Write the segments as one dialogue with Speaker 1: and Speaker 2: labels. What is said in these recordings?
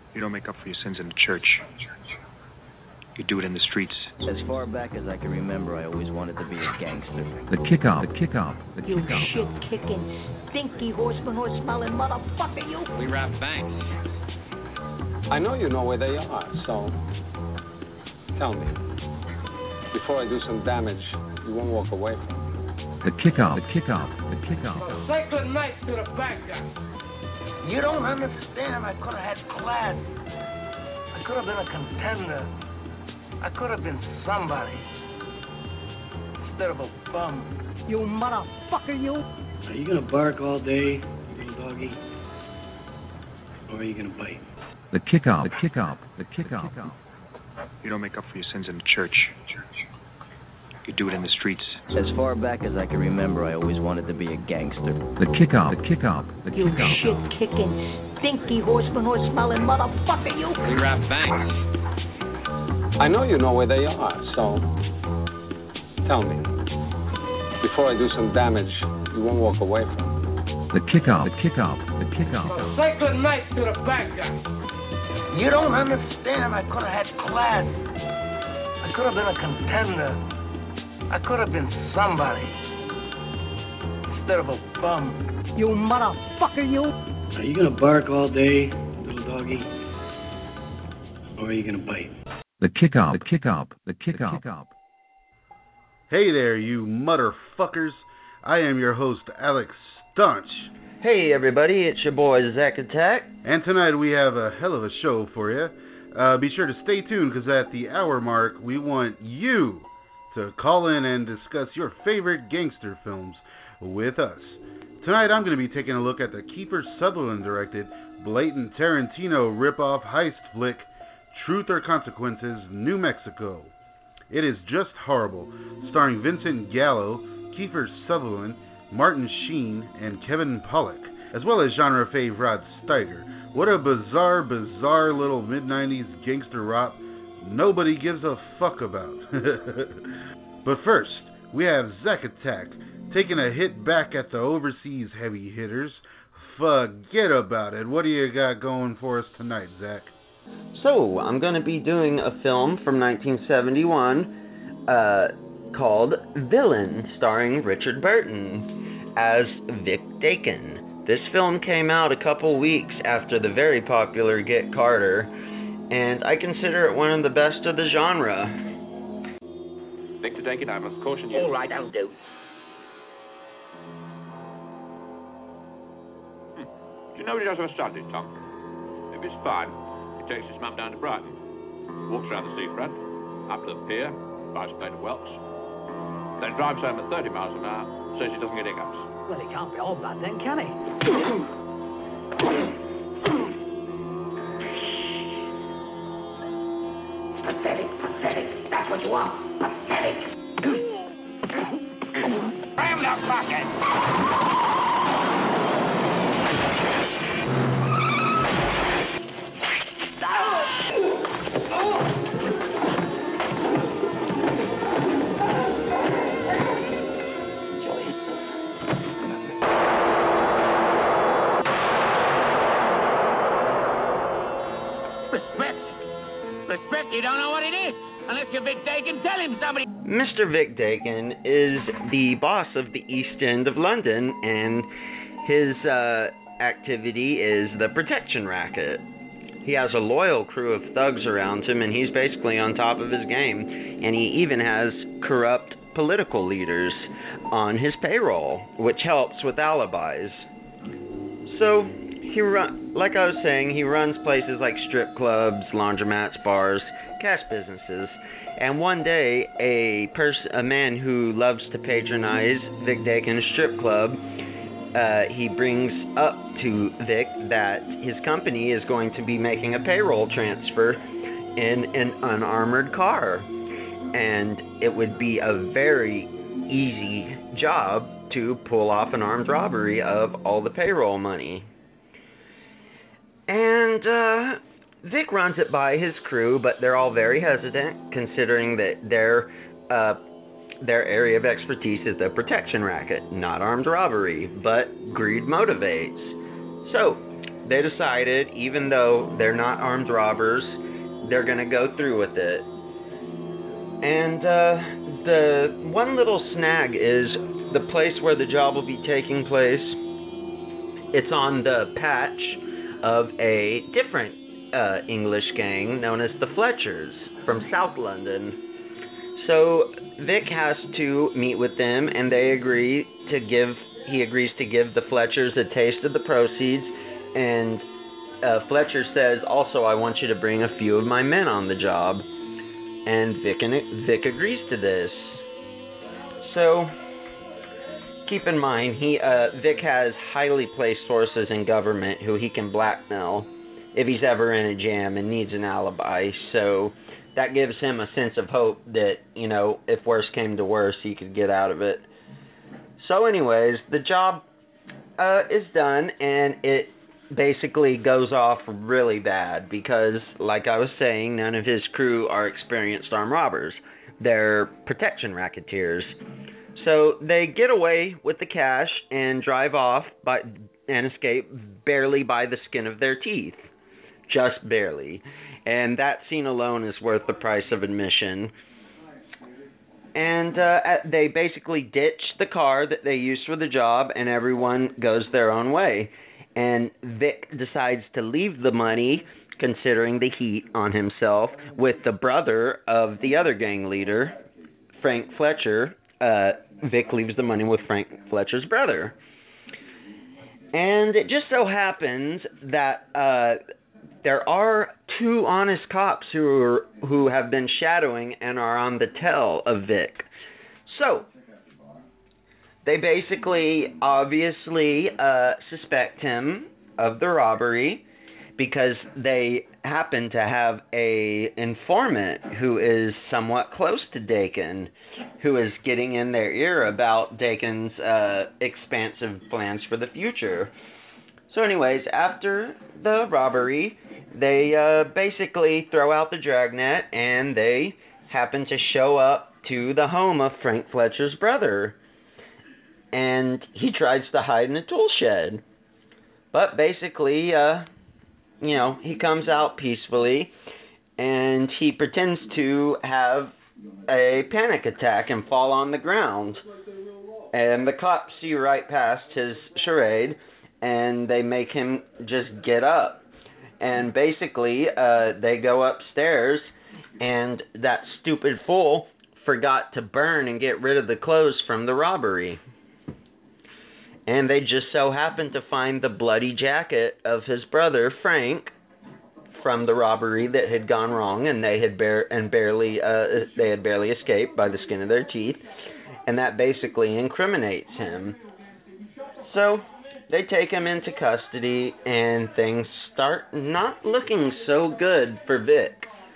Speaker 1: You don't make up for your sins in the church. You do it in the streets.
Speaker 2: As far back as I can remember, I always wanted to be a gangster.
Speaker 3: The kickoff.
Speaker 4: You shit-kicking, stinky horse-smelling motherfucker, you.
Speaker 5: We rob banks.
Speaker 6: I know you know where they are, so tell me. Before I do some damage, you won't walk away from me.
Speaker 3: The kickoff.
Speaker 7: A sacred knife to the back guy.
Speaker 8: You don't understand. I could have had class. I could have been a contender. I could have been somebody instead of a bum.
Speaker 4: You motherfucker, you.
Speaker 9: Are you gonna bark all day, little doggy? Or are you gonna bite?
Speaker 3: The kickoff.
Speaker 1: You don't make up for your sins in the church. You do it in the streets.
Speaker 2: As far back as I can remember, I always wanted to be a gangster.
Speaker 3: The kickoff.
Speaker 4: You shit-kicking, stinky horse-smelling motherfucker, you.
Speaker 5: We rob banks.
Speaker 6: I know you know where they are, so tell me. Before I do some damage, you won't walk away from me.
Speaker 3: The kickoff.
Speaker 7: A sacred knife to the back guy.
Speaker 8: You don't understand. I could have had class. I could have been a contender. I could have been somebody instead of a bum.
Speaker 4: You motherfucker, you.
Speaker 9: Are you gonna bark all day, little doggy? Or are you gonna bite?
Speaker 3: The kickoff.
Speaker 10: Hey there, you motherfuckers. I am your host, Alex Staunch.
Speaker 11: Hey everybody, it's your boy Zack Attack.
Speaker 10: And tonight we have a hell of a show for you. Be sure to stay tuned, because at the hour mark, we want you to call in and discuss your favorite gangster films with us. Tonight I'm going to be taking a look at the Kiefer Sutherland directed, blatant Tarantino ripoff heist flick, Truth or Consequences, New Mexico. It is just horrible, starring Vincent Gallo, Kiefer Sutherland, Martin Sheen, and Kevin Pollak, as well as genre fave Rod Steiger. What a bizarre little mid-90s gangster rap nobody gives a fuck about. But first, we have Zack Attack taking a hit back at the overseas heavy hitters. Forget about it. What do you got going for us tonight, Zack?
Speaker 11: So, I'm going to be doing a film from 1971 called Villain, starring Richard Burton as Vic Dakin. This film came out a couple weeks after the very popular Get Carter, and I consider it one of the best of the genre.
Speaker 12: Victor Dakin, I must caution you.
Speaker 8: All right, I'll do.
Speaker 12: Do you know what he does on a Sunday, Tom? If it's fun, he takes his mum down to Brighton, walks around the seafront, up to the pier, buys a plate of whelks, then drives home at 30 miles an hour, says he doesn't get hiccups.
Speaker 4: Well, he can't be all bad then, can he?
Speaker 8: Pathetic. That's what you are. Pathetic. Ram the bucket. Respect, you don't know what it is. Unless you're Vic Dakin, tell him somebody.
Speaker 11: Mr. Vic Dakin is the boss of the East End of London, and his activity is the protection racket. He has a loyal crew of thugs around him, and he's basically on top of his game. And he even has corrupt political leaders on his payroll, which helps with alibis. So, like I was saying, he runs places like strip clubs, laundromats, bars, cash businesses. And one day, a man who loves to patronize Vic Dakin's strip club, he brings up to Vic that his company is going to be making a payroll transfer in an unarmored car. And it would be a very easy job to pull off an armed robbery of all the payroll money. And Vic runs it by his crew, but they're all very hesitant, considering that their area of expertise is the protection racket, not armed robbery, but greed motivates. So, they decided, even though they're not armed robbers, they're going to go through with it. And the one little snag is the place where the job will be taking place. It's on the patch of a different English gang known as the Fletchers from South London. So Vic has to meet with them, and he agrees to give the Fletchers a taste of the proceeds, and Fletcher says, also, I want you to bring a few of my men on the job. And Vic agrees to this. So, keep in mind, Vic has highly placed sources in government who he can blackmail if he's ever in a jam and needs an alibi. So, that gives him a sense of hope that, if worse came to worse, he could get out of it. So anyways, the job is done, and it basically goes off really bad because, like I was saying, none of his crew are experienced armed robbers. They're protection racketeers. So they get away with the cash and drive off and escape barely by the skin of their teeth. Just barely. And that scene alone is worth the price of admission. And they basically ditch the car that they used for the job, and everyone goes their own way. And Vic decides to leave the money, considering the heat on himself, with the brother of the other gang leader, Frank Fletcher. Vic leaves the money with Frank Fletcher's brother. And it just so happens that there are two honest cops who have been shadowing and are on the tail of Vic. So, they basically, obviously, suspect him of the robbery because they happen to have a informant who is somewhat close to Dakin, who is getting in their ear about Dakin's expansive plans for the future. So anyways, after the robbery, they basically throw out the dragnet, and they happen to show up to the home of Frank Fletcher's brother. And he tries to hide in a tool shed. But basically, he comes out peacefully, and he pretends to have a panic attack and fall on the ground. And the cops see right past his charade, and they make him just get up. And basically, they go upstairs, and that stupid fool forgot to burn and get rid of the clothes from the robbery. And they just so happened to find the bloody jacket of his brother, Frank, from the robbery that had gone wrong, and they had barely escaped by the skin of their teeth. And that basically incriminates him. So they take him into custody, and things start not looking so good for Vic.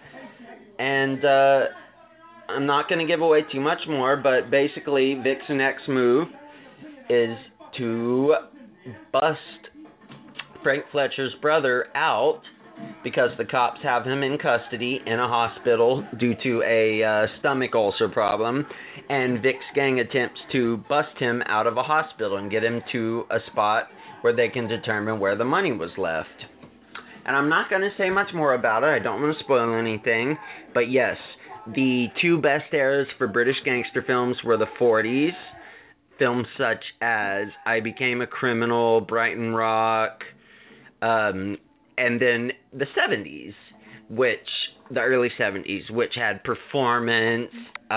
Speaker 11: And I'm not going to give away too much more, but basically Vic's next move is to bust Frank Fletcher's brother out because the cops have him in custody in a hospital due to a stomach ulcer problem, and Vic's gang attempts to bust him out of a hospital and get him to a spot where they can determine where the money was left. And I'm not going to say much more about it. I don't want to spoil anything, but yes, the two best eras for British gangster films were the 40s, films such as I Became a Criminal, Brighton Rock, and then the 70s, the early 70s, which had Performance,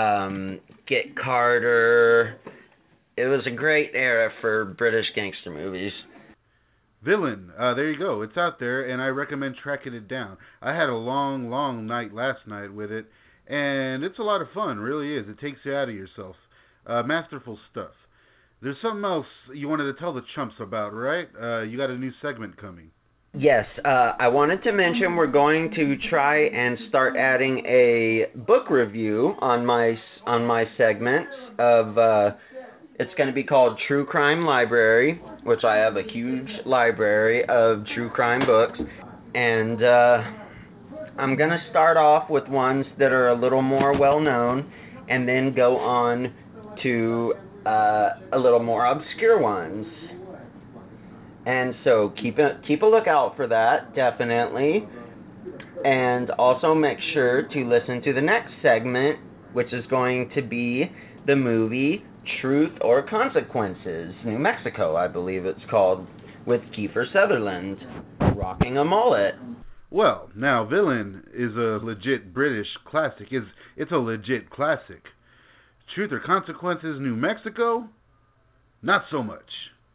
Speaker 11: Get Carter. It was a great era for British gangster movies.
Speaker 10: Villain, there you go. It's out there, and I recommend tracking it down. I had a long, long night last night with it, and it's a lot of fun, really is. It takes you out of yourself. Masterful stuff. There's something else you wanted to tell the chumps about, right? You got a new segment coming.
Speaker 11: Yes, I wanted to mention we're going to try and start adding a book review on my segments of. It's going to be called True Crime Library, which I have a huge library of true crime books, and I'm going to start off with ones that are a little more well-known, and then go on to a little more obscure ones. And so keep a lookout for that, definitely. And also make sure to listen to the next segment, which is going to be the movie Truth or Consequences, New Mexico, I believe it's called, with Kiefer Sutherland rocking a mullet.
Speaker 10: Well, now Villain is a legit British classic. It's a legit classic. Truth or Consequences, New Mexico? Not so much.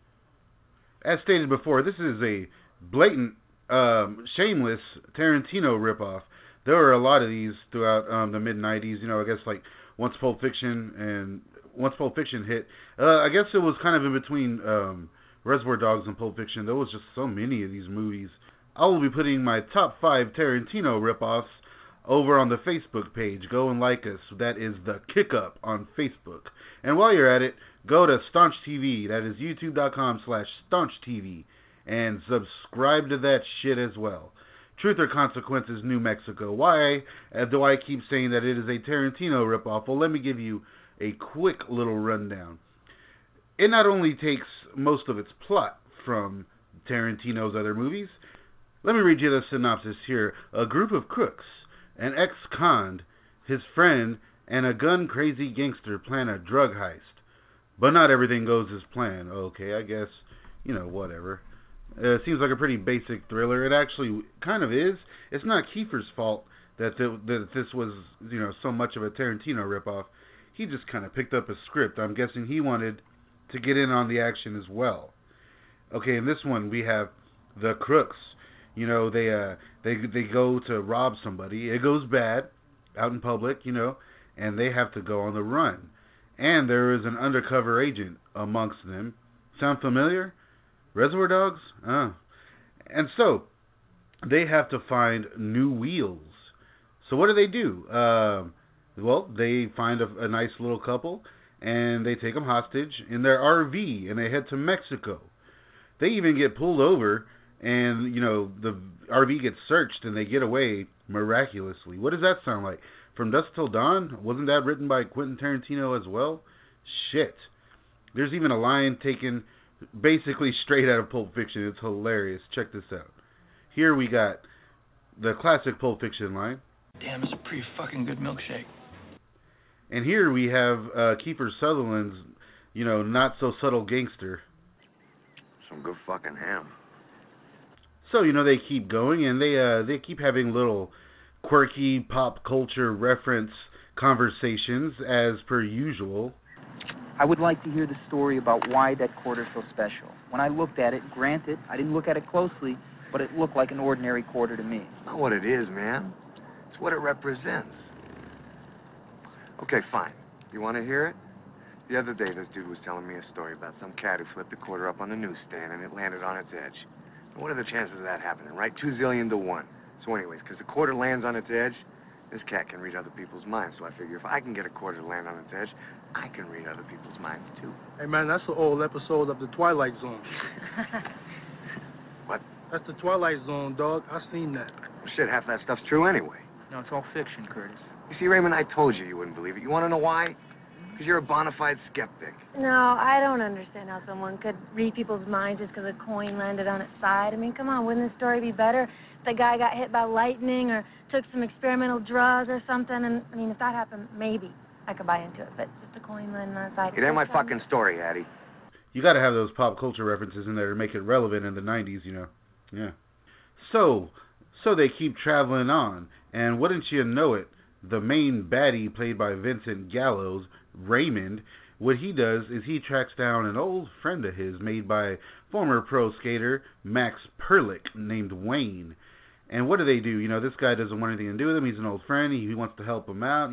Speaker 10: As stated before, this is a blatant, shameless Tarantino ripoff. There were a lot of these throughout the mid-'90s. You know, I guess like once Pulp Fiction hit, I guess it was kind of in between Reservoir Dogs and Pulp Fiction. There was just so many of these movies. I will be putting my top 5 Tarantino ripoffs over on the Facebook page. Go and like us. That is the Kick Up on Facebook. And while you're at it, go to Staunch TV. That is youtube.com/Staunch TV. And subscribe to that shit as well. Truth or Consequences, New Mexico. Why do I keep saying that it is a Tarantino ripoff? Well, let me give you a quick little rundown. It not only takes most of its plot from Tarantino's other movies. Let me read you the synopsis here. A group of crooks, an ex-con, his friend, and a gun-crazy gangster plan a drug heist. But not everything goes as planned. Okay, I guess, whatever. It seems like a pretty basic thriller. It actually kind of is. It's not Kiefer's fault that this was, so much of a Tarantino ripoff. He just kind of picked up a script. I'm guessing he wanted to get in on the action as well. Okay, in this one we have the crooks. They go to rob somebody. It goes bad out in public, and they have to go on the run. And there is an undercover agent amongst them. Sound familiar? Reservoir Dogs? And so they have to find new wheels. So what do? Well, they find a nice little couple, and they take them hostage in their RV, and they head to Mexico. They even get pulled over, and, the RV gets searched, and they get away miraculously. What does that sound like? From Dusk Till Dawn? Wasn't that written by Quentin Tarantino as well? Shit. There's even a line taken basically straight out of Pulp Fiction. It's hilarious. Check this out. Here we got the classic Pulp Fiction line.
Speaker 9: Damn, it's a pretty fucking good milkshake.
Speaker 10: And here we have Kiefer Sutherland's, not so subtle gangster.
Speaker 13: Some good fucking ham.
Speaker 10: So, they keep going, and they keep having little quirky pop culture reference conversations as per usual.
Speaker 14: I would like to hear the story about why that quarter's so special. When I looked at it, granted, I didn't look at it closely, but it looked like an ordinary quarter to me.
Speaker 13: It's not what it is, man. It's what it represents. Okay, fine. You want to hear it? The other day, this dude was telling me a story about some cat who flipped a quarter up on the newsstand and it landed on its edge. What are the chances of that happening, right? 2 zillion to 1. So anyways, because the quarter lands on its edge, this cat can read other people's minds. So I figure if I can get a quarter to land on its edge, I can read other people's minds, too.
Speaker 7: Hey, man, that's an old episode of The Twilight Zone.
Speaker 13: What?
Speaker 7: That's The Twilight Zone, dog. I've seen that.
Speaker 13: Well, shit, half that stuff's true anyway.
Speaker 14: No, it's all fiction, Curtis.
Speaker 13: You see, Raymond, I told you wouldn't believe it. You want to know why? Because you're a bona fide skeptic.
Speaker 15: No, I don't understand how someone could read people's minds just because a coin landed on its side. I mean, come on, wouldn't the story be better if the guy got hit by lightning or took some experimental drugs or something? And, I mean, if that happened, maybe I could buy into it. But just a coin landing on its side.
Speaker 13: It ain't my fucking story, Hattie.
Speaker 10: You got to have those pop culture references in there to make it relevant in the 90s, Yeah. So they keep traveling on. And wouldn't you know it, the main baddie played by Vincent Gallows, Raymond, what he does is he tracks down an old friend of his made by former pro skater Max Perlich named Wayne. And what do? This guy doesn't want anything to do with him. He's an old friend. He wants to help him out,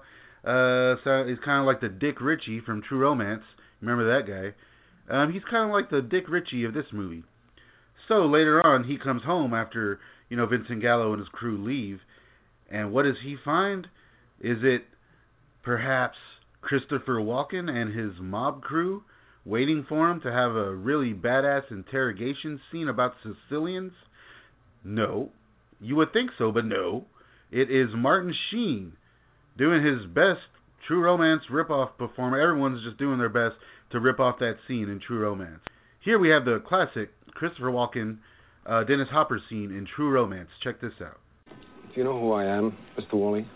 Speaker 10: So he's kind of like the Dick Ritchie from True Romance. Remember that guy? He's kind of like the Dick Ritchie of this movie. So later on, he comes home after, Vincent Gallo and his crew leave. And what does he find? Is it perhaps Christopher Walken and his mob crew waiting for him to have a really badass interrogation scene about Sicilians? No. You would think so, but no. It is Martin Sheen doing his best True Romance ripoff performance. Everyone's just doing their best to rip off that scene in True Romance. Here we have the classic Christopher Walken, Dennis Hopper scene in True Romance. Check this out.
Speaker 6: Do you know who I am, Mr. Woolley?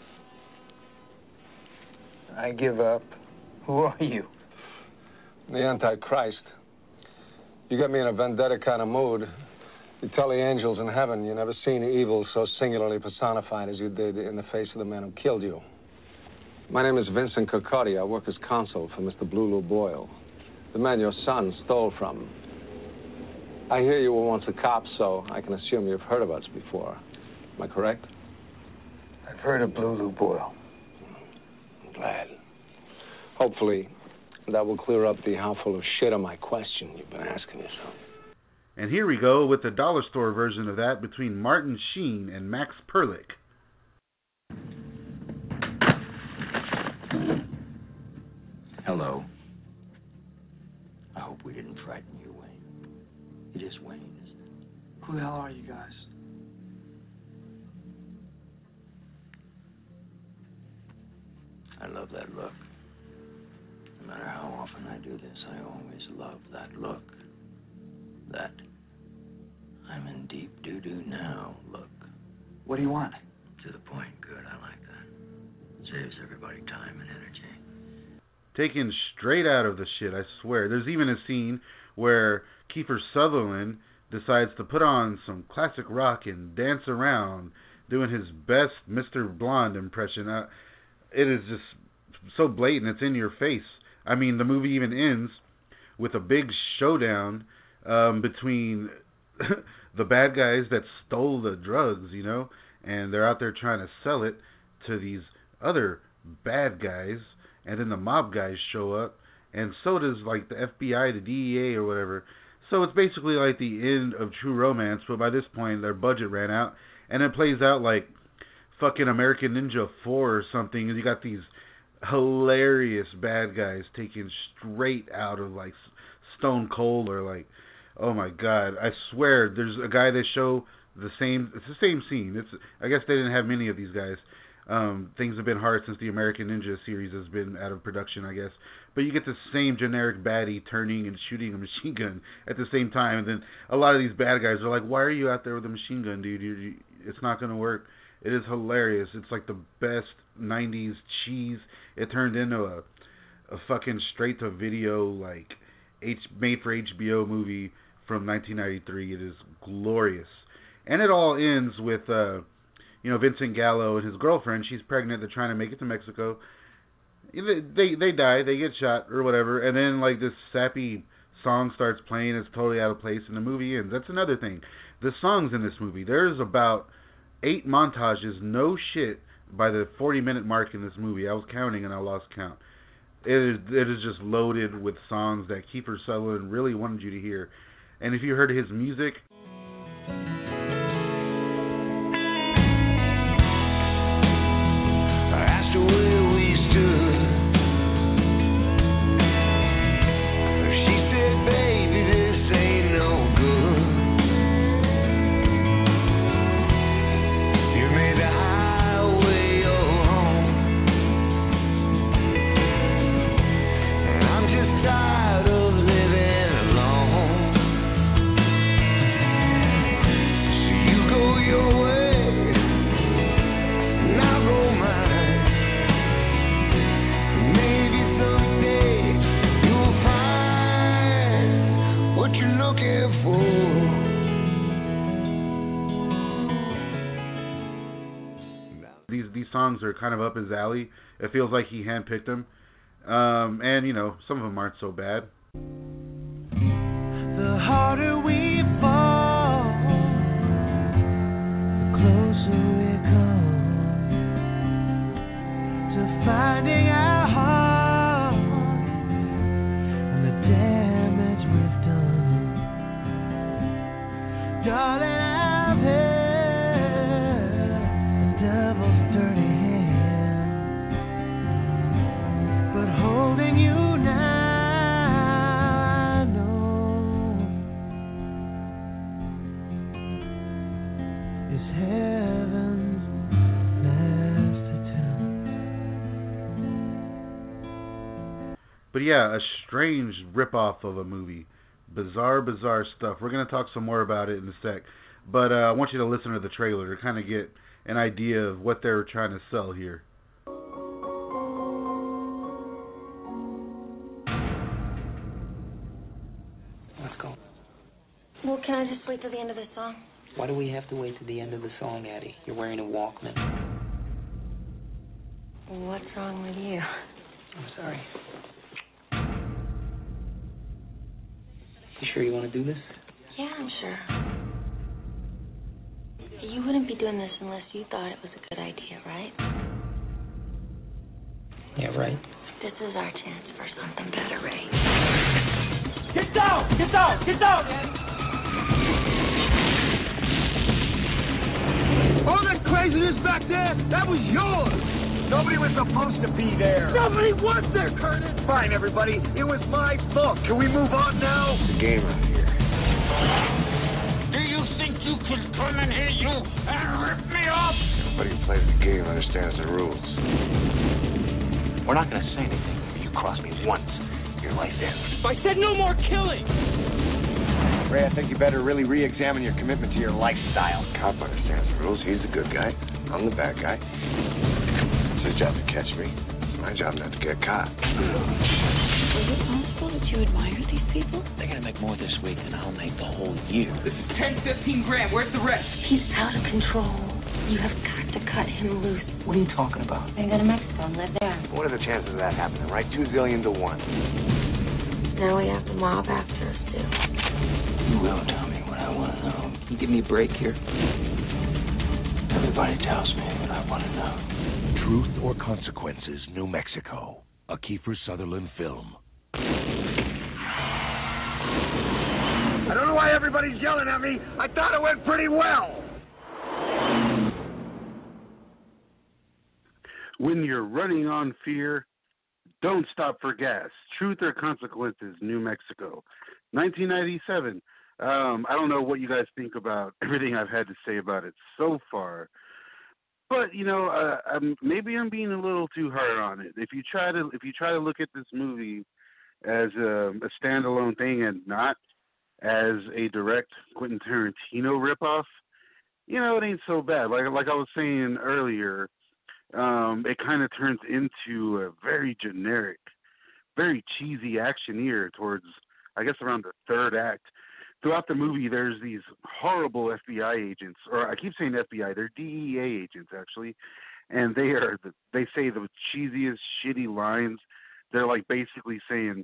Speaker 8: I give up. Who are you?
Speaker 6: The Antichrist. You got me in a vendetta kind of mood. You tell the angels in heaven you never seen evil so singularly personified as you did in the face of the man who killed you. My name is Vincent Kirkcaldy. I work as counsel for Mr. Blue Lou Boyle, the man your son stole from. I hear you were once a cop, so I can assume you've heard of us before. Am I correct?
Speaker 8: I've heard of Blue Lou Boyle.
Speaker 6: I'm glad. Hopefully, that will clear up the how full of shit of my question you've been asking yourself.
Speaker 10: And here we go with the dollar store version of that between Martin Sheen and Max Perlich.
Speaker 16: Hello. I hope we didn't frighten you, Wayne. It is Wayne, isn't it?
Speaker 9: Who the hell are you guys?
Speaker 16: I love that look. No matter how often I do this, I always love that look. That I'm in deep doo-doo now look.
Speaker 9: What do you want?
Speaker 16: To the point, good. I like that. Saves everybody time and energy.
Speaker 10: Taken straight out of the shit, I swear. There's even a scene where Kiefer Sutherland decides to put on some classic rock and dance around, doing his best Mr. Blonde impression. It is just so blatant, it's in your face. I mean, the movie even ends with a big showdown between the bad guys that stole the drugs, you know, and they're out there trying to sell it to these other bad guys, and then the mob guys show up, and so does, like, the FBI, the DEA, or whatever. So it's basically like the end of True Romance, but by this point, their budget ran out, and it plays out like fucking American Ninja 4 or something, and you got these hilarious bad guys taken straight out of, like, Stone Cold, or, like, oh my god, I swear, there's a guy they show it's the same scene. I guess they didn't have many of these guys. Things have been hard since the American Ninja series has been out of production, I guess. But you get the same generic baddie turning and shooting a machine gun at the same time. And then a lot of these bad guys are like, why are you out there with a machine gun, dude? It's not going to work. It is hilarious. It's like the best 90s cheese. It turned into a fucking straight-to-video, like, made-for-HBO movie from 1993. It is glorious. And it all ends with... Vincent Gallo and his girlfriend, she's pregnant, they're trying to make it to Mexico. They die, they get shot or whatever, and then like this sappy song starts playing, it's totally out of place, and the movie ends. That's another thing. The songs in this movie, there's about 8 montages, no shit, by the 40-minute mark in this movie. I was counting and I lost count. It is just loaded with songs that Kiefer Sutherland really wanted you to hear. And if you heard his music... These songs are kind of up his alley. It feels like he handpicked them. And, some of them aren't so bad.
Speaker 17: The harder we fall, the closer we come to finding our heart and the damage we've done. Darling, I've held the devil's dirty hand, but holding you now, I know, is heaven's last attempt.
Speaker 10: But yeah, a strange ripoff of a movie. Bizarre stuff. We're going to talk some more about it in a sec. But I want you to listen to the trailer to kind of get an idea of what they're trying to sell here.
Speaker 14: Let's go.
Speaker 15: Well, can I just wait till the end of the song?
Speaker 14: Why do we have to wait to the end of the song, Addie? You're wearing a Walkman.
Speaker 15: What's wrong with you?
Speaker 14: I'm sorry. You sure you want to do this?
Speaker 15: Yeah, I'm sure. You wouldn't be doing this unless you thought it was a good idea, right?
Speaker 14: Yeah, right.
Speaker 15: This is our chance for something better, Ray.
Speaker 7: Get down! Get down! Get down, Eddie! All that craziness back there, that was yours! Nobody was supposed to be there. Nobody was there, Curtis. Fine, everybody. It was my fault. Can we move on now?
Speaker 13: It's a game out here.
Speaker 7: Do you think you can come in here, you, and rip me off?
Speaker 13: Everybody who plays the game understands the rules.
Speaker 1: We're not going to say anything. If you cross me once, your life ends.
Speaker 7: I said no more killing.
Speaker 13: Ray, I think you better really re-examine your commitment to your lifestyle. Cop understands the rules. He's the good guy. I'm the bad guy. It's his job to catch me. It's my job not to get caught.
Speaker 18: Is it possible that you admire these people?
Speaker 1: They're going to make more this week than I'll make the whole year.
Speaker 7: This is 10, 15 grand. Where's the rest?
Speaker 15: He's out of control. You have got to cut him loose.
Speaker 14: What are you talking about?
Speaker 15: Then go to Mexico and live there.
Speaker 13: What are the chances of that happening, right? 2 zillion to 1.
Speaker 15: Now we have the mob after us, too.
Speaker 16: You will tell me what I want to know.
Speaker 14: Can you give me a break here?
Speaker 16: Everybody tells me what I want to know.
Speaker 19: Truth or Consequences, New Mexico. A Kiefer Sutherland film.
Speaker 7: I don't know why everybody's yelling at me. I thought it went pretty well.
Speaker 10: When you're running on fear, don't stop for gas. Truth or Consequences, New Mexico. 1997. I don't know what you guys think about everything I've had to say about it so far. But maybe I'm being a little too hard on it. If you try to look at this movie as a standalone thing and not as a direct Quentin Tarantino ripoff, it ain't so bad. Like I was saying earlier, it kind of turns into a very generic, very cheesy actioneer towards, I guess, around the third act. Throughout the movie, there's these horrible FBI agents, or I keep saying FBI, they're DEA agents, actually, and they say the cheesiest, shitty lines. They're like basically saying,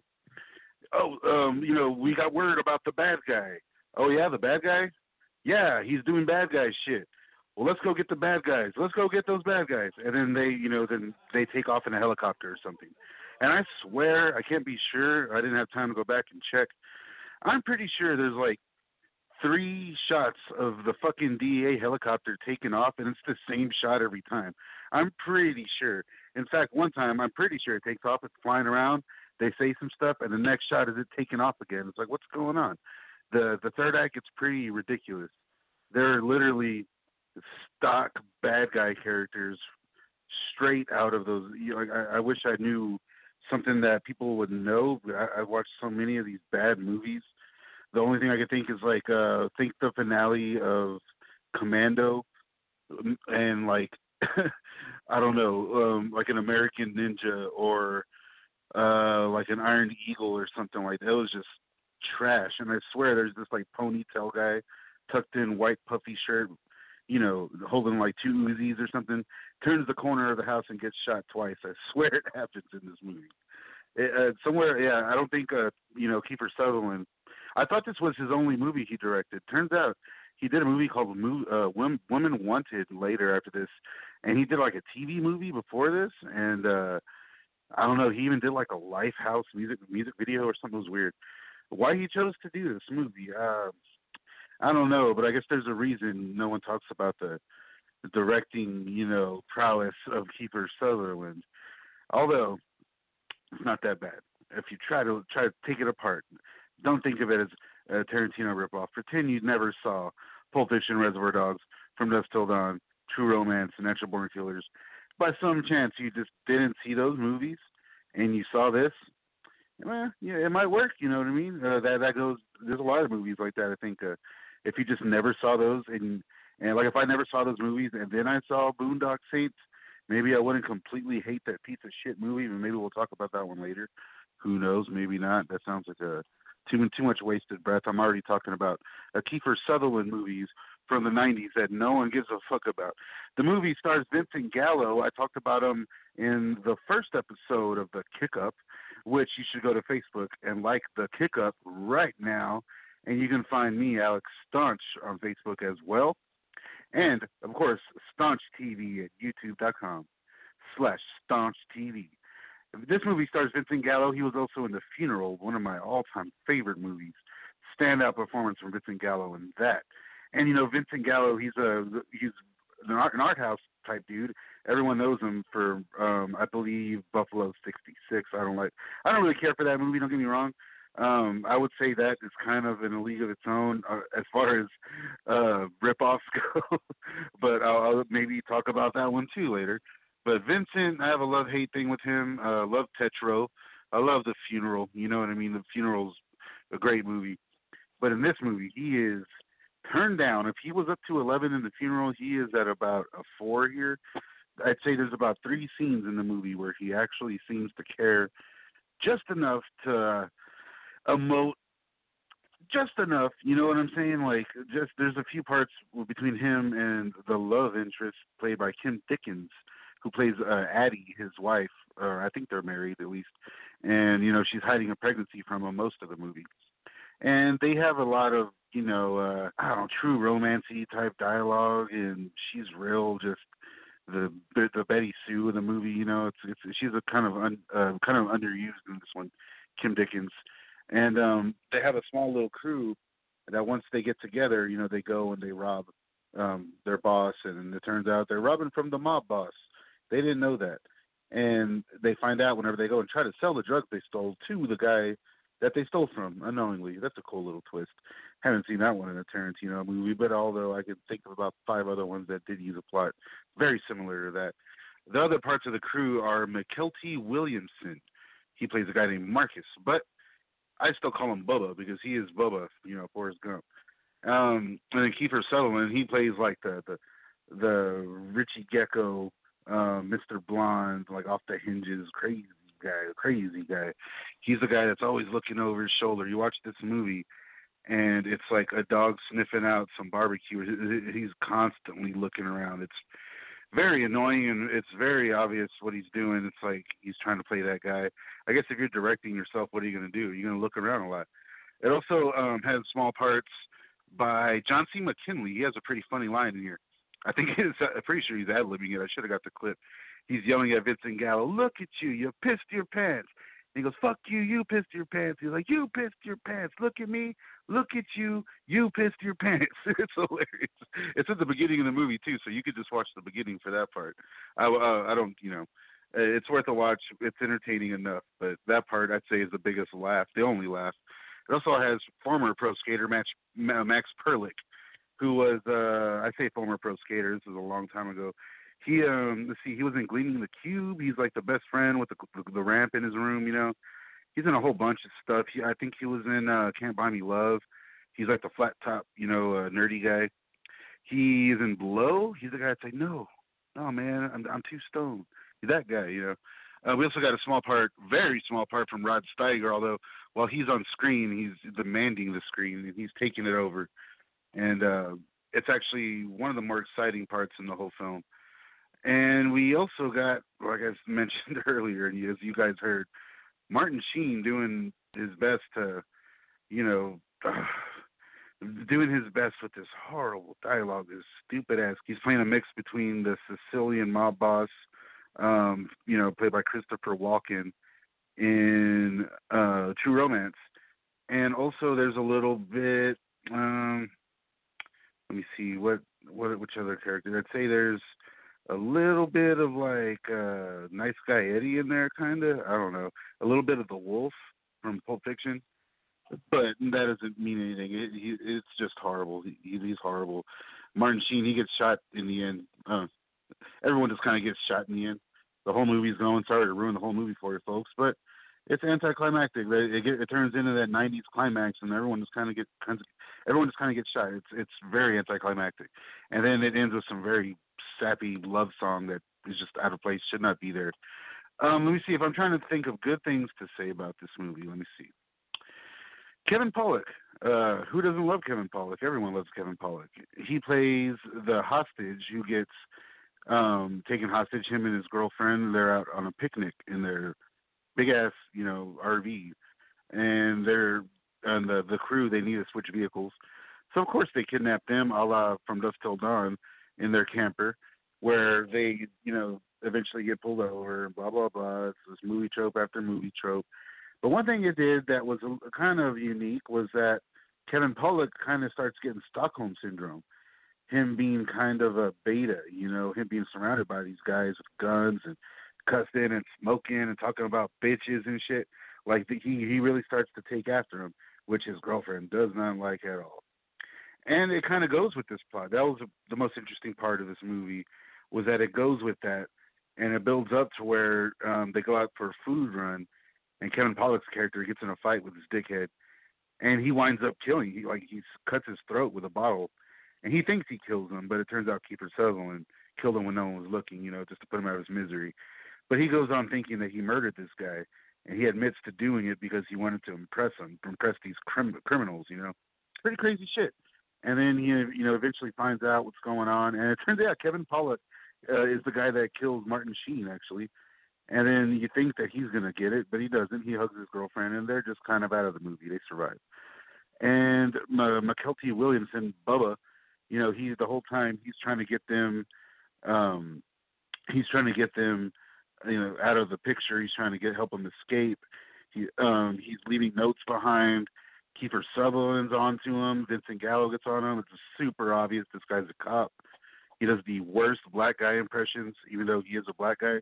Speaker 10: we got word about the bad guy. Oh, yeah, the bad guy? Yeah, he's doing bad guy shit. Well, let's go get the bad guys. Let's go get those bad guys. And then they take off in a helicopter or something. And I swear, I can't be sure. I didn't have time to go back and check. I'm pretty sure there's like 3 shots of the fucking DEA helicopter taken off, and it's the same shot every time. I'm pretty sure. In fact, one time, I'm pretty sure it takes off. It's flying around. They say some stuff, and the next shot is it taken off again. It's like, what's going on? The third act gets pretty ridiculous. They're literally stock bad guy characters straight out of those. I wish I knew something that people would know. I've watched so many of these bad movies. The only thing I could think is think the finale of Commando and like I don't know, like an American Ninja or like an Iron Eagle or something like that. It was just trash. And I swear there's this like ponytail guy tucked in white puffy shirt, holding like 2 Uzis or something, turns the corner of the house and gets shot twice. I swear it happens in this movie. Somewhere, yeah, I don't think, Kiefer Sutherland, I thought this was his only movie he directed. Turns out he did a movie called Women Wanted later after this, and he did like a TV movie before this, and I don't know, he even did like a Lifehouse music video or something. It was weird. Why he chose to do this movie, I don't know, but I guess there's a reason no one talks about the directing, prowess of Kiefer Sutherland. Although it's not that bad. If you try to take it apart, don't think of it as a Tarantino ripoff. Pretend you never saw Pulp Fiction, Reservoir Dogs, From Dusk Till Dawn, True Romance, and Natural Born Killers. By some chance you just didn't see those movies and you saw this. Well, yeah, it might work. You know what I mean? That goes there's a lot of movies like that. I think if you just never saw those, and like if I never saw those movies and then I saw Boondock Saints, maybe I wouldn't completely hate that piece of shit movie. And maybe we'll talk about that one later. Who knows? Maybe not. That sounds like too much wasted breath. I'm already talking about Kiefer Sutherland movies from the 90s that no one gives a fuck about. The movie stars Vincent Gallo. I talked about him in the first episode of The Kick-Up, which you should go to Facebook and like The Kick-Up right now. And you can find me, Alex Staunch, on Facebook as well. And, of course, Staunch TV at youtube.com/Staunch TV. This movie stars Vincent Gallo. He was also in The Funeral, one of my all-time favorite movies. Standout performance from Vincent Gallo in that. And, you know, Vincent Gallo, he's an art house type dude. Everyone knows him for, I believe, Buffalo 66. I don't really care for that movie, don't get me wrong. I would say that is kind of in a league of its own as far as rip-offs go. But I'll maybe talk about that one too later. But Vincent, I have a love-hate thing with him. Love Tetro. I love The Funeral. You know what I mean? The Funeral's a great movie. But in this movie, he is turned down. If he was up to 11 in The Funeral, he is at about a 4 here. I'd say there's about 3 scenes in the movie where he actually seems to care just enough to emote just enough, you know what I'm saying? Like, just there's a few parts between him and the love interest played by Kim Dickens, who plays Addie, his wife. I think they're married at least, and you know she's hiding a pregnancy from him most of the movie. And they have a lot of, you know, true romancy type dialogue, and she's real just the Betty Sue in the movie. You know, she's a kind of underused in this one, Kim Dickens. And they have a small little crew that once they get together, you know, they go and they rob their boss, and it turns out they're robbing from the mob boss. They didn't know that. And they find out whenever they go and try to sell the drugs they stole to the guy that they stole from unknowingly. That's a cool little twist. Haven't seen that one in a Tarantino movie, but although I could think of about 5 other ones that did use a plot very similar to that. The other parts of the crew are McKelty Williamson. He plays a guy named Marcus, but I still call him Bubba because he is Bubba, you know, Forrest Gump. And then Kiefer Sutherland, he plays like the Richie Gecko, Mr. Blonde, like off the hinges, crazy guy. He's the guy that's always looking over his shoulder. You watch this movie, and it's like a dog sniffing out some barbecue. He's constantly looking around. It's very annoying, and it's very obvious what he's doing. It's like he's trying to play that guy. I guess if you're directing yourself, what are you going to do? You're going to look around a lot. It also has small parts by John C. McKinley. He has a pretty funny line in here. I'm pretty sure he's ad-libbing it. I should have got the clip. He's yelling at Vincent Gallo, "Look at you, you pissed your pants." And he goes, "Fuck you, you pissed your pants." He's like, "You pissed your pants. Look at me, look at you, you pissed your pants." It's hilarious. It's at the beginning of the movie, too, so you could just watch the beginning for that part. I don't, you know, it's worth a watch. It's entertaining enough, but that part, I'd say, is the biggest laugh, the only laugh. It also has former pro skater Max Perlich, who was, I say former pro skater, this was a long time ago. He, he was in Gleaming the Cube. He's like the best friend with the ramp in his room, you know. He's in a whole bunch of stuff. I think he was in Can't Buy Me Love. He's like the flat top, you know, nerdy guy. He is in Blow. He's the guy that's like, no, man, I'm too stoned. He's that guy, you know. We also got a small part, very small part from Rod Steiger, although while he's on screen, he's demanding the screen, and he's taking it over. And it's actually one of the more exciting parts in the whole film. And we also got, like I mentioned earlier, and as you guys heard, Martin Sheen doing his best to, you know, doing his best with this horrible dialogue, this stupid ass. He's playing a mix between the Sicilian mob boss, you know, played by Christopher Walken in True Romance. And also there's a little bit, let me see, which other character? I'd say there's a little bit of like Nice Guy Eddie in there, kind of. I don't know. A little bit of the Wolf from Pulp Fiction. But that doesn't mean anything. It's just horrible. He's horrible. Martin Sheen, he gets shot in the end. Everyone just kind of gets shot in the end. The whole movie's going. Sorry to ruin the whole movie for you folks. But It's anticlimactic. It turns into that '90s climax, and everyone just kind of gets shot. It's very anticlimactic, and then it ends with some very sappy love song that is just out of place. Should not be there. Let me see if I'm trying to think of good things to say about this movie. Let me see. Kevin Pollak. Who doesn't love Kevin Pollak? Everyone loves Kevin Pollak. He plays the hostage who gets taken hostage. Him and his girlfriend. They're out on a picnic in their big ass, RV, and the crew, they need to switch vehicles. So of course they kidnap them, a la From Dusk Till Dawn, in their camper, where they, eventually get pulled over, blah, blah, blah. It's this movie trope after movie trope. But one thing it did that was kind of unique was that Kevin Pollak kind of starts getting Stockholm Syndrome. Him being kind of a beta, him being surrounded by these guys with guns and cussing and smoking and talking about bitches and shit. Like, he really starts to take after him, which his girlfriend does not like at all. And it kind of goes with this plot. That was the most interesting part of this movie, was that it goes with that, and it builds up to where they go out for a food run, and Kevin Pollak's character gets in a fight with his dickhead, and he winds up killing. He cuts his throat with a bottle, and he thinks he kills him, but it turns out Kiefer Sutherland killed him when no one was looking, just to put him out of his misery. But he goes on thinking that he murdered this guy, and he admits to doing it because he wanted to impress these criminals, Pretty crazy shit. And then he, eventually finds out what's going on, and it turns out Kevin Pollak is the guy that killed Martin Sheen, actually. And then you think that he's going to get it, but he doesn't. He hugs his girlfriend, and they're just kind of out of the movie. They survive. And McKelty Williamson, Bubba, the whole time he's trying to get them, out of the picture. He's trying to help them escape. He's leaving notes behind. Kiefer Sutherland's onto him. Vincent Gallo gets on him. It's super obvious this guy's a cop. He does the worst black guy impressions, even though he is a black guy.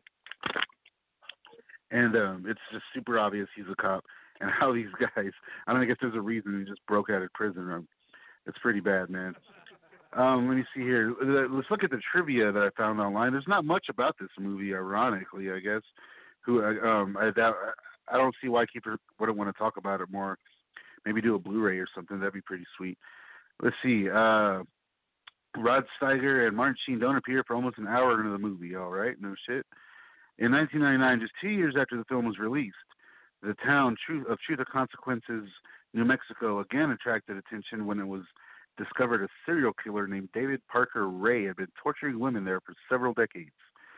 Speaker 10: And it's just super obvious he's a cop. And how these guys, I guess there's a reason he just broke out of prison. It's pretty bad, man. Let me see here. Let's look at the trivia that I found online. There's not much about this movie, ironically, I guess. I don't see why Kiefer wouldn't want to talk about it more. Maybe do a Blu-ray or something. That'd be pretty sweet. Let's see. Rod Steiger and Martin Sheen don't appear for almost an hour into the movie. All right, no shit. In 1999, just 2 years after the film was released, the town of Truth or Consequences, New Mexico, again attracted attention when it was discovered a serial killer named David Parker Ray had been torturing women there for several decades.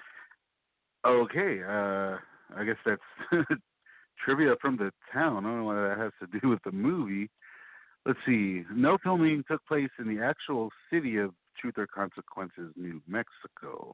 Speaker 10: Okay, I guess that's trivia from the town. I don't know what that has to do with the movie. Let's see. No filming took place in the actual city of Truth or Consequences, New Mexico.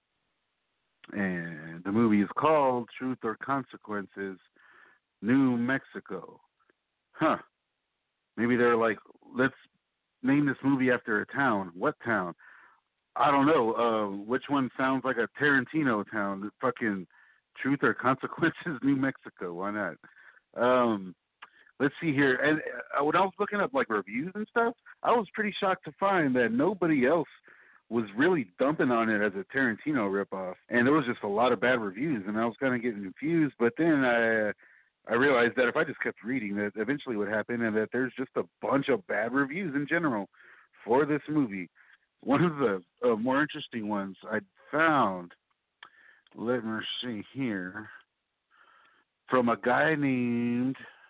Speaker 10: And the movie is called Truth or Consequences, New Mexico. Huh. Maybe they're like, let's name this movie after a town. What town? I don't know. Which one sounds like a Tarantino town? The fucking Truth or Consequences, New Mexico. Why not? Let's see here. And when I was looking up like reviews and stuff, I was pretty shocked to find that nobody else was really dumping on it as a Tarantino ripoff. And there was just a lot of bad reviews, and I was kind of getting confused. But then I realized that if I just kept reading, that eventually would happen, and that there's just a bunch of bad reviews in general for this movie. One of the more interesting ones I found, let me see here, from a guy named,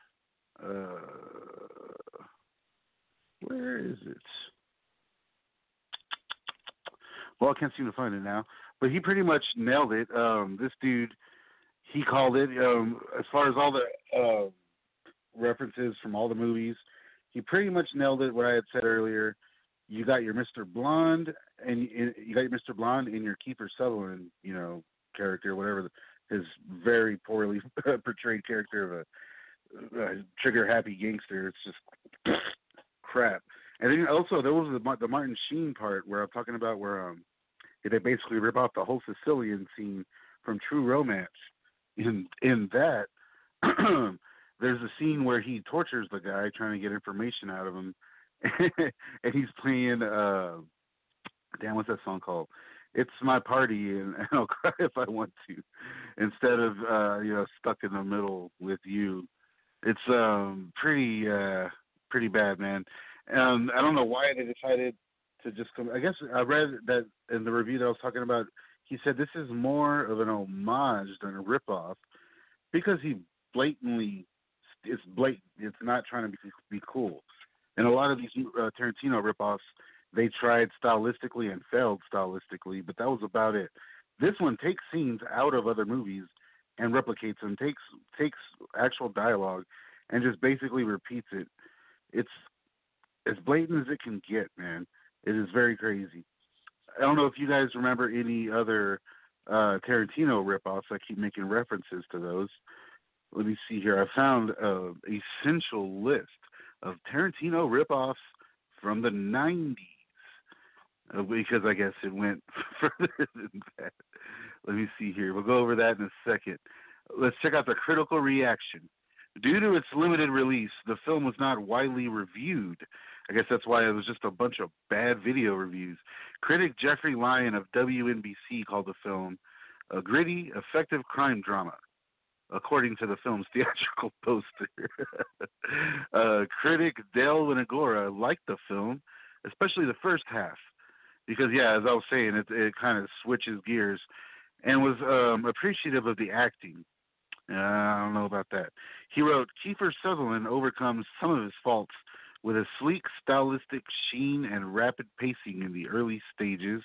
Speaker 10: where is it? Well, I can't seem to find it now, but he pretty much nailed it. This dude, he called it, as far as all the references from all the movies, he pretty much nailed it. What I had said earlier, you got your Mr. Blonde, and you got your Mr. Blonde in your Kiefer Sutherland, character, whatever, his very poorly portrayed character of a trigger-happy gangster. It's just crap. And then also there was the Martin Sheen part where I'm talking about where they basically rip off the whole Sicilian scene from True Romance. In that, there's a scene where he tortures the guy trying to get information out of him, and he's playing what's that song called? it's my party and I'll cry if I want to, instead of stuck in the middle with you. It's pretty bad, man. I don't know why they decided to just come. I guess I read that in the review that I was talking about. He said this is more of an homage than a ripoff because he it's blatant. It's not trying to be cool. And a lot of these Tarantino ripoffs, they tried stylistically and failed stylistically, but that was about it. This one takes scenes out of other movies and replicates them, takes actual dialogue and just basically repeats it. It's as blatant as it can get, man. It is very crazy. I don't know if you guys remember any other Tarantino ripoffs. I keep making references to those. Let me see here. I found an essential list of Tarantino ripoffs from the 90s because I guess it went further than that. Let me see here. We'll go over that in a second. Let's check out the critical reaction. Due to its limited release, the film was not widely reviewed. I guess that's why it was just a bunch of bad video reviews. Critic Jeffrey Lyon of WNBC called the film a gritty, effective crime drama, according to the film's theatrical poster. Critic Dale Winagora liked the film, especially the first half, because, as I was saying, it kind of switches gears, and was appreciative of the acting. I don't know about that. He wrote, Kiefer Sutherland overcomes some of his faults with a sleek stylistic sheen and rapid pacing in the early stages.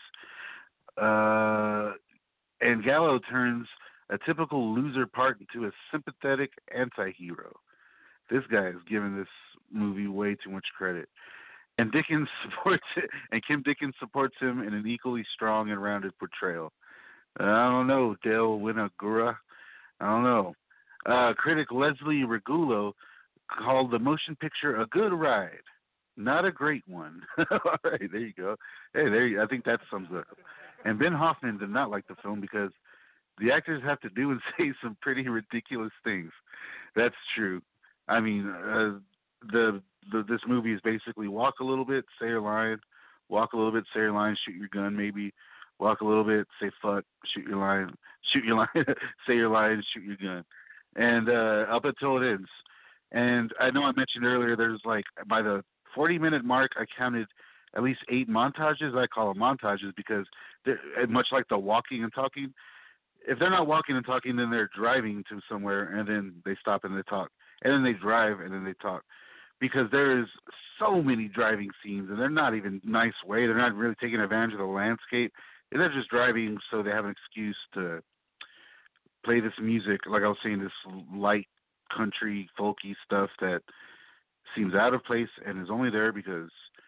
Speaker 10: And Gallo turns a typical loser part into a sympathetic anti-hero. This guy is giving this movie way too much credit. And Dickens supports it, and Kim Dickens supports him in an equally strong and rounded portrayal. I don't know, Dale Winagura. I don't know. Critic Leslie Regulo called the motion picture a good ride, not a great one. All right, there you go. Hey, I think that sums it up. And Ben Hoffman did not like the film because the actors have to do and say some pretty ridiculous things. That's true. I mean, this movie is basically walk a little bit, say your line, walk a little bit, say your line, shoot your gun, maybe. Walk a little bit, say fuck, shoot your line, say your line, shoot your gun. And up until it ends. And I know I mentioned earlier there's by the 40-minute mark, I counted at least 8 montages. I call them montages because they're much like the walking and talking. If they're not walking and talking, then they're driving to somewhere, and then they stop and they talk. And then they drive, and then they talk. Because there is so many driving scenes, and they're not even nice way. They're not really taking advantage of the landscape. They're just driving so they have an excuse to play this music, like I was saying, this light country folky stuff that seems out of place and is only there because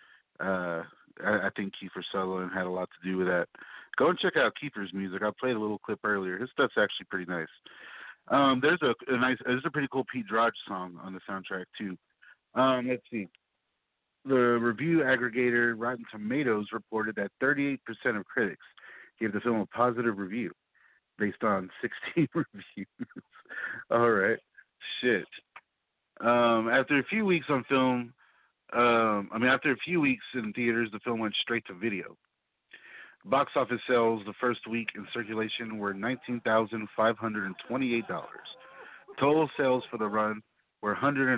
Speaker 10: I think Kiefer Sutherland had a lot to do with that. Go and check out Kiefer's music. I played a little clip earlier. His stuff's actually pretty nice. There's a pretty cool Pete Dodge song on the soundtrack too. Let's see. The review aggregator Rotten Tomatoes reported that 38% of critics gave the film a positive review based on 16 reviews. All right. Shit. After a few weeks on film, after a few weeks in theaters, the film went straight to video. Box office sales the first week in circulation were $19,528. Total sales for the run were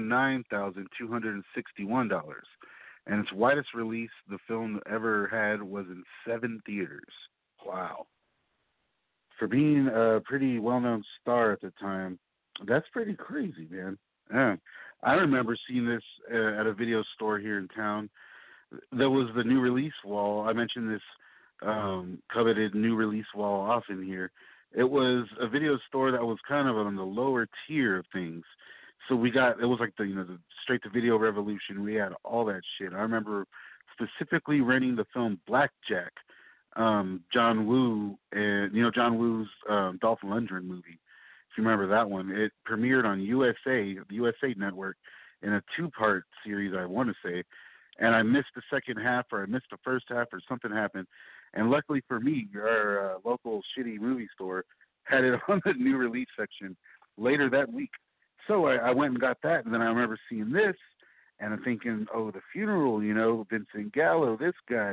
Speaker 10: $109,261. And its widest release the film ever had was in 7 theaters. Wow. For being a pretty well-known star at the time, that's pretty crazy, man. Yeah. I remember seeing this at a video store here in town. There was the new release wall. I mentioned this coveted new release wall often here. It was a video store that was kind of on the lower tier of things. So it was like the straight to video revolution. We had all that shit. I remember specifically renting the film Blackjack, John Woo, and John Woo's Dolph Lundgren movie. If you remember that one, it premiered on the USA Network in a 2-part series, I want to say. And I missed the second half, or I missed the first half, or something happened. And luckily for me, our local shitty movie store had it on the new release section later that week. So I went and got that, and then I remember seeing this, and I'm thinking, oh, The Funeral, Vincent Gallo, this guy,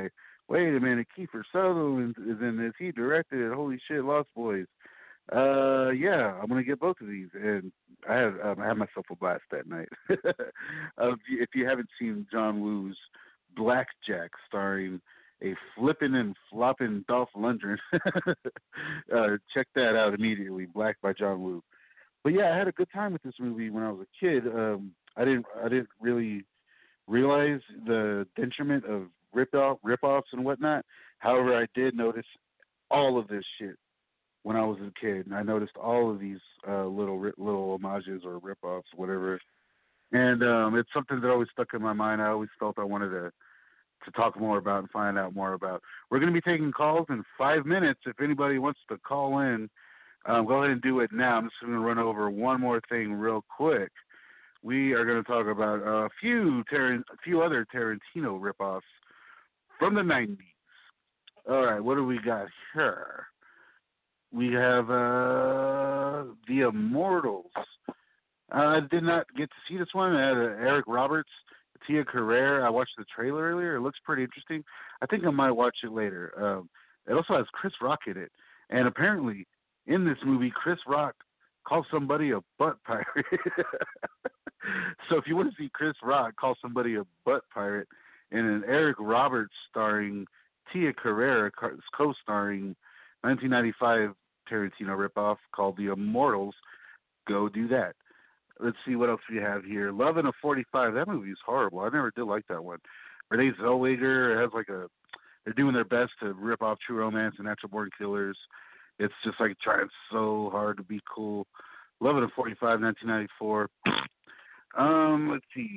Speaker 10: wait a minute, Kiefer Sutherland is in this. He directed it. Holy shit, Lost Boys. Yeah, I'm gonna get both of these, and I had myself a blast that night. If you haven't seen John Woo's Blackjack, starring a flippin' and floppin' Dolph Lundgren, check that out immediately. Black by John Woo. But yeah, I had a good time with this movie when I was a kid. I didn't really realize the detriment of rip-offs and whatnot. However, I did notice all of this shit when I was a kid, and I noticed all of these little homages or rip-offs, whatever. And it's something that always stuck in my mind. I always felt I wanted to talk more about and find out more about. We're going to be taking calls in 5 minutes. If anybody wants to call in, go ahead and do it now. I'm just going to run over one more thing real quick. We are going to talk about a few other Tarantino ripoffs from the 90s. All right, what do we got here? We have The Immortals. I did not get to see this one. It had Eric Roberts, Tia Carrere. I watched the trailer earlier. It looks pretty interesting. I think I might watch it later. It also has Chris Rock in it. And apparently, in this movie, Chris Rock calls somebody a butt pirate. So if you want to see Chris Rock call somebody a butt pirate in an Eric Roberts starring Tia Carrere co-starring 1995 Tarantino ripoff called The Immortals, go do that. Let's see what else we have here. Love in a 45. That movie is horrible. I never did like that one. Renee Zellweger has they're doing their best to rip off True Romance and Natural Born Killers. It's just like trying so hard to be cool. Love in a 45, 1994. Let's see.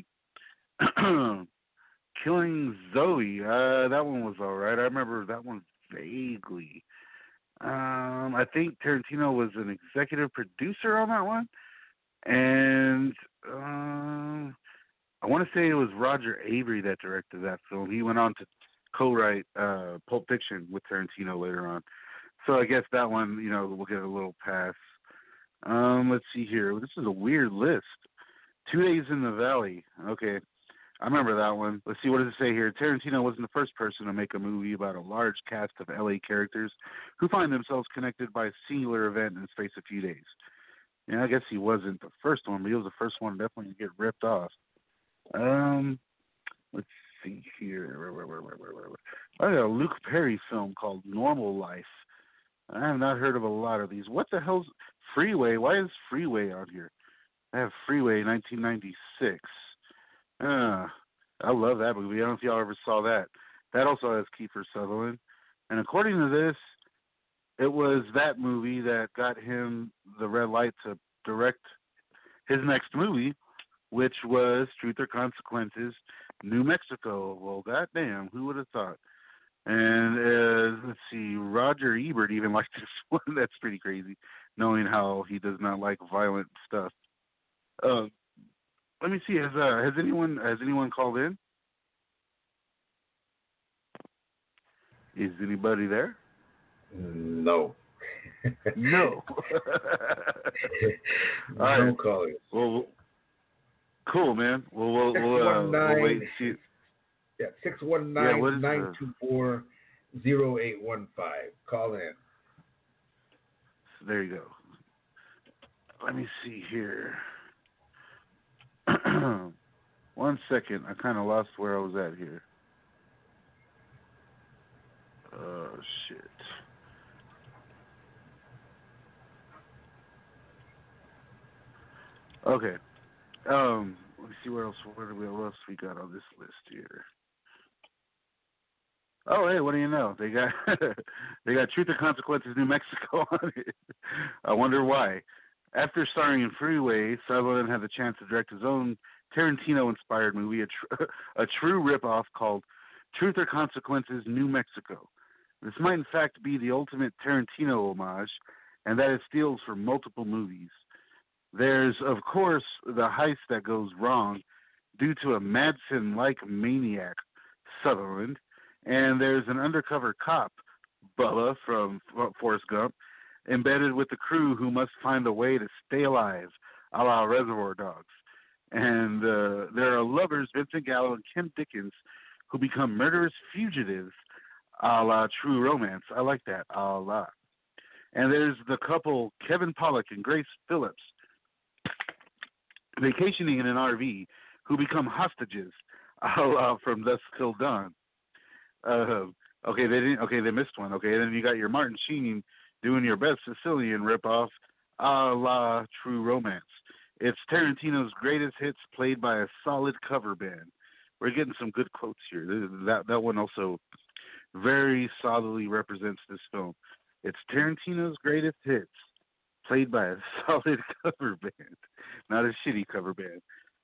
Speaker 10: Killing Zoe. That one was all right. I remember that one vaguely. I think Tarantino was an executive producer on that one. And I want to say it was Roger Avery that directed that film. He went on to co-write Pulp Fiction with Tarantino later on. So I guess that one, we'll get a little pass. Let's see here. This is a weird list. 2 Days in the Valley. Okay. I remember that one. Let's see, what does it say here? Tarantino wasn't the first person to make a movie about a large cast of L.A. characters who find themselves connected by a singular event in the space of a few days. Yeah, I guess he wasn't the first one, but he was the first one definitely to get ripped off. Let's see here. I got a Luke Perry film called Normal Life. I have not heard of a lot of these. What the hell's Freeway? Why is Freeway on here? I have Freeway 1996. I love that movie. I don't know if y'all ever saw that. That also has Kiefer Sutherland. And according to this, it was that movie that got him the red light to direct his next movie, which was Truth or Consequences, New Mexico. Well, goddamn, who would have thought? And let's see, Roger Ebert even liked this one. That's pretty crazy, knowing how he does not like violent stuff. Let me see. Has anyone called in? Is anybody there?
Speaker 20: No.
Speaker 10: No. All right.
Speaker 20: No callers.
Speaker 10: Well, cool, man. Well, we'll wait and see.
Speaker 20: Yeah, 619-924-0815. Call in.
Speaker 10: There you go. Let me see here. 1 second. I kind of lost where I was at here. Oh, shit. Okay. Let me see what else we got on this list here. Oh, hey, what do you know? They got Truth or Consequences, New Mexico on it. I wonder why. After starring in Freeway, Sutherland had the chance to direct his own Tarantino-inspired movie, a true ripoff called Truth or Consequences, New Mexico. This might, in fact, be the ultimate Tarantino homage, and that it steals from multiple movies. There's, of course, the heist that goes wrong due to a Madsen-like maniac, Sutherland, and there's an undercover cop, Bubba from Forrest Gump, embedded with the crew who must find a way to stay alive, a la Reservoir Dogs. And there are lovers, Vincent Gallo and Kim Dickens, who become murderous fugitives, a la True Romance. I like that, a la. And there's the couple Kevin Pollak and Grace Phillips vacationing in an RV who become hostages, a la From Dusk Till Dawn. They missed one. Okay, then you got your Martin Sheen doing your best Sicilian ripoff, a la True Romance. It's Tarantino's greatest hits played by a solid cover band. We're getting some good quotes here. That one also very solidly represents this film. It's Tarantino's greatest hits played by a solid cover band, not a shitty cover band.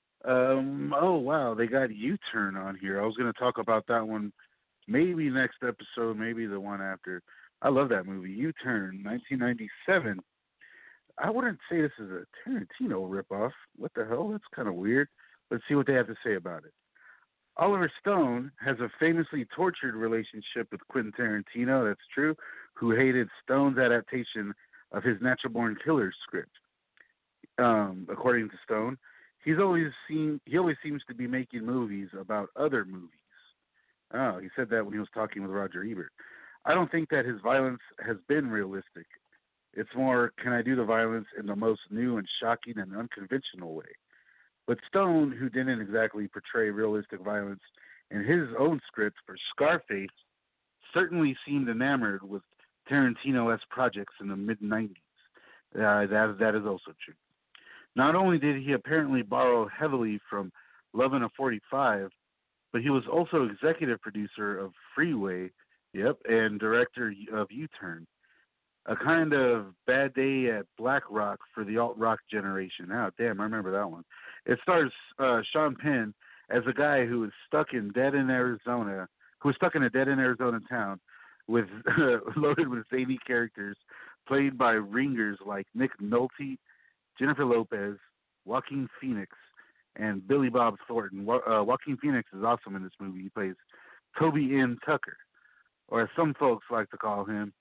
Speaker 10: Oh, wow, they got U-Turn on here. I was going to talk about that one maybe next episode, maybe the one after. I love that movie, U-Turn, 1997. I wouldn't say this is a Tarantino ripoff. What the hell? That's kind of weird. Let's see what they have to say about it. Oliver Stone has a famously tortured relationship with Quentin Tarantino, that's true, who hated Stone's adaptation of his Natural Born Killers script. According to Stone, he always seems to be making movies about other movies. Oh, he said that when he was talking with Roger Ebert. I don't think that his violence has been realistic. It's more, can I do the violence in the most new and shocking and unconventional way? But Stone, who didn't exactly portray realistic violence in his own script for Scarface, certainly seemed enamored with Tarantino-esque projects in the mid-'90s. That is also true. Not only did he apparently borrow heavily from Lovin' a 45, but he was also executive producer of Freeway, and director of U-Turn. A kind of Bad Day at Black Rock for the alt-rock generation. Oh, damn, I remember that one. It stars Sean Penn as a guy who was stuck in a dead end Arizona town with loaded with zany characters played by ringers like Nick Nolte, Jennifer Lopez, Joaquin Phoenix, and Billy Bob Thornton. Joaquin Phoenix is awesome in this movie. He plays Toby N. Tucker, or as some folks like to call him,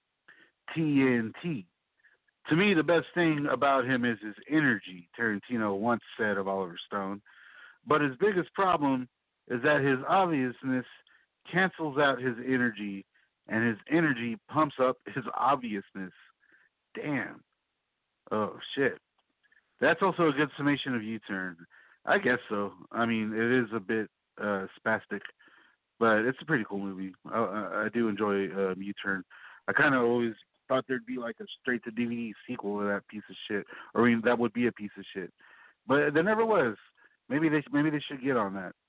Speaker 10: TNT. To me, the best thing about him is his energy, Tarantino once said of Oliver Stone. But his biggest problem is that his obviousness cancels out his energy, and his energy pumps up his obviousness. Damn. Oh, shit. That's also a good summation of U-Turn. I guess so. I mean, it is a bit spastic, but it's a pretty cool movie. I do enjoy U-Turn. I kind of always thought there'd be like a straight-to-DVD sequel to that piece of shit. Or, I mean, that would be a piece of shit. But there never was. Maybe they should get on that.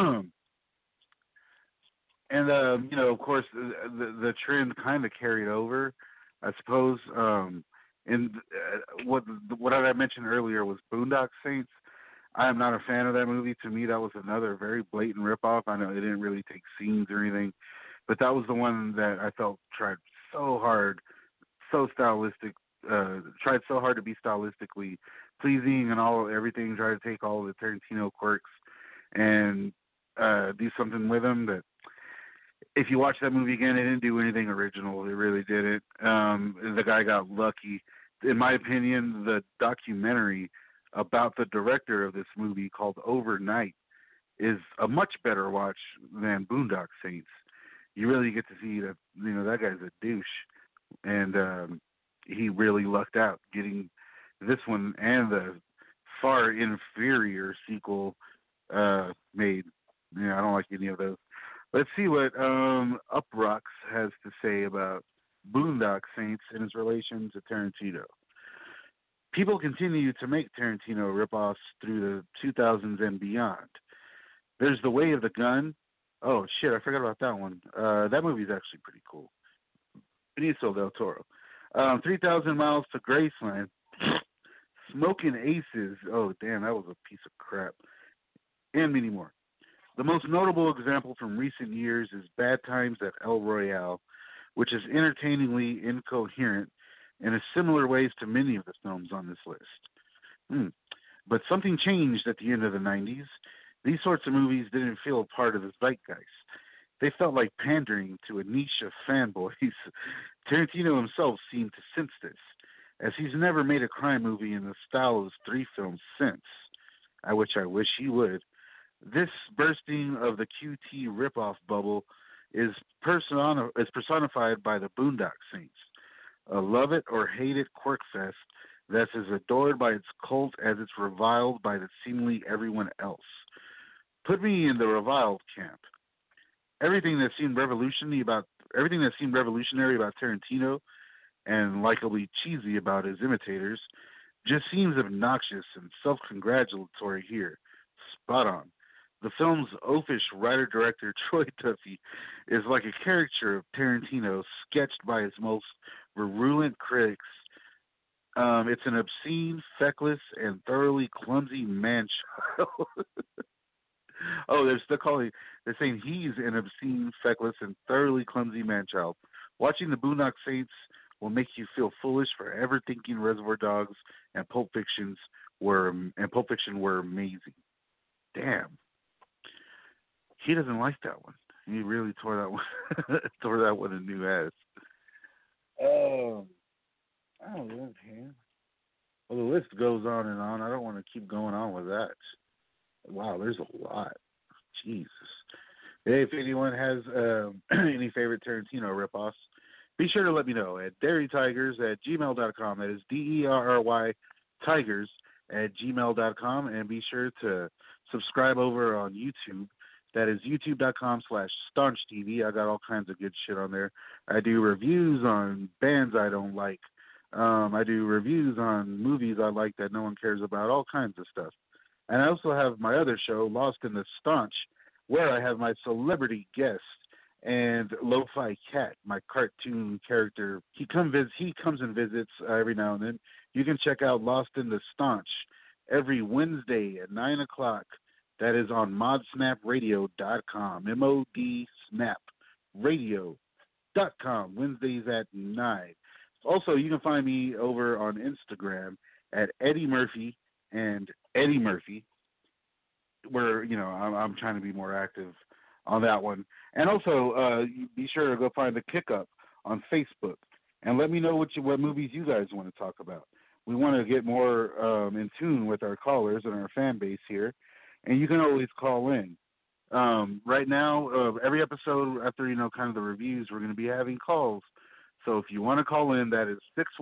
Speaker 10: And, of course, the trend kind of carried over, I suppose. And what I mentioned earlier was Boondock Saints. I am not a fan of that movie. To me, that was another very blatant ripoff. I know it didn't really take scenes or anything, but that was the one that I felt tried so hard, so stylistic, tried so hard to be stylistically pleasing and everything, tried to take all the Tarantino quirks and do something with them that, if you watch that movie again, it didn't do anything original. It really didn't. The guy got lucky. In my opinion, the documentary about the director of this movie called Overnight is a much better watch than Boondock Saints. You really get to see that, that guy's a douche. And he really lucked out getting this one and the far inferior sequel made. I don't like any of those. Let's see what Uproxx has to say about Boondock Saints and his relation to Tarantino. People continue to make Tarantino ripoffs through the 2000s and beyond. There's The Way of the Gun. Oh, shit, I forgot about that one. That movie's actually pretty cool. Benicio del Toro. 3,000 Miles to Graceland. Smoking Aces. Oh, damn, that was a piece of crap. And many more. The most notable example from recent years is Bad Times at El Royale, which is entertainingly incoherent and in similar ways to many of the films on this list. But something changed at the end of the 90s. These sorts of movies didn't feel a part of the zeitgeist. They felt like pandering to a niche of fanboys. Tarantino himself seemed to sense this, as he's never made a crime movie in the style of his 3 films since, which I wish he would. This bursting of the QT ripoff bubble is personified by the Boondock Saints, a love it or hate it quirk fest that's as adored by its cult as it's reviled by seemingly everyone else. Put me in the reviled camp. Everything that seemed revolutionary about Tarantino and likably cheesy about his imitators just seems obnoxious and self-congratulatory here. Spot on. The film's oafish writer-director Troy Duffy is like a caricature of Tarantino sketched by his most virulent critics. It's an obscene, feckless, and thoroughly clumsy man-child. Oh, they're saying he's an obscene, feckless, and thoroughly clumsy man-child. Watching the Boondock Saints will make you feel foolish for ever thinking Reservoir Dogs and Pulp Fiction were amazing. Damn. He doesn't like that one. He really tore that one a new ass. Oh, man. Well, the list goes on and on. I don't want to keep going on with that. Wow, there's a lot. Jesus. Hey, if anyone has any favorite Tarantino ripoffs, be sure to let me know at derrytigers@gmail.com. That is DERRY Tigers@gmail.com. And be sure to subscribe over on YouTube. That is youtube.com/StaunchTV. I got all kinds of good shit on there. I do reviews on bands I don't like. I do reviews on movies I like that no one cares about, all kinds of stuff. And I also have my other show, Lost in the Staunch, where I have my celebrity guest and Lo-Fi Cat, my cartoon character. He comes and visits every now and then. You can check out Lost in the Staunch every Wednesday at 9 o'clock. That is on modsnapradio.com, modsnapradio.com, Wednesdays at 9. Also, you can find me over on Instagram at Eddie Murphy and Eddie Murphy, where, I'm trying to be more active on that one. And also, be sure to go find the Kick Up on Facebook and let me know what movies you guys want to talk about. We want to get more in tune with our callers and our fan base here. And you can always call in. Right now, every episode after, kind of the reviews, we're going to be having calls. So if you want to call in, that is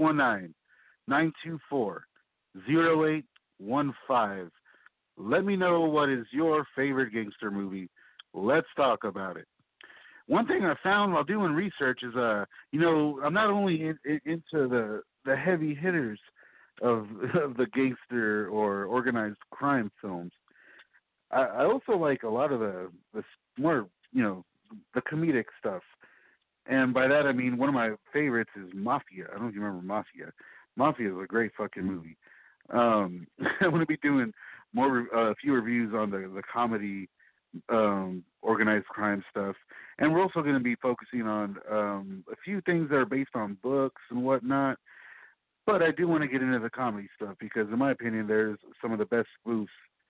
Speaker 10: 619-924-0815. Let me know what is your favorite gangster movie. Let's talk about it. One thing I found while doing research is, I'm not only into the heavy hitters of the gangster or organized crime films. I also like a lot of the more, the comedic stuff. And by that, I mean, one of my favorites is Mafia. I don't know if you remember Mafia. Mafia is a great fucking movie. I'm going to be doing a few reviews on the comedy, organized crime stuff. And we're also going to be focusing on a few things that are based on books and whatnot. But I do want to get into the comedy stuff because, in my opinion, there's some of the best spoofs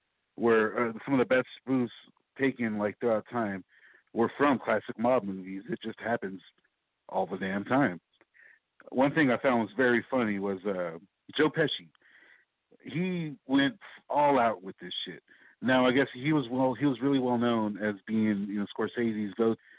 Speaker 10: taken throughout time were from classic mob movies. It just happens all the damn time. One thing I found was very funny was Joe Pesci. He went all out with this shit. Now I guess he was really well known as being Scorsese's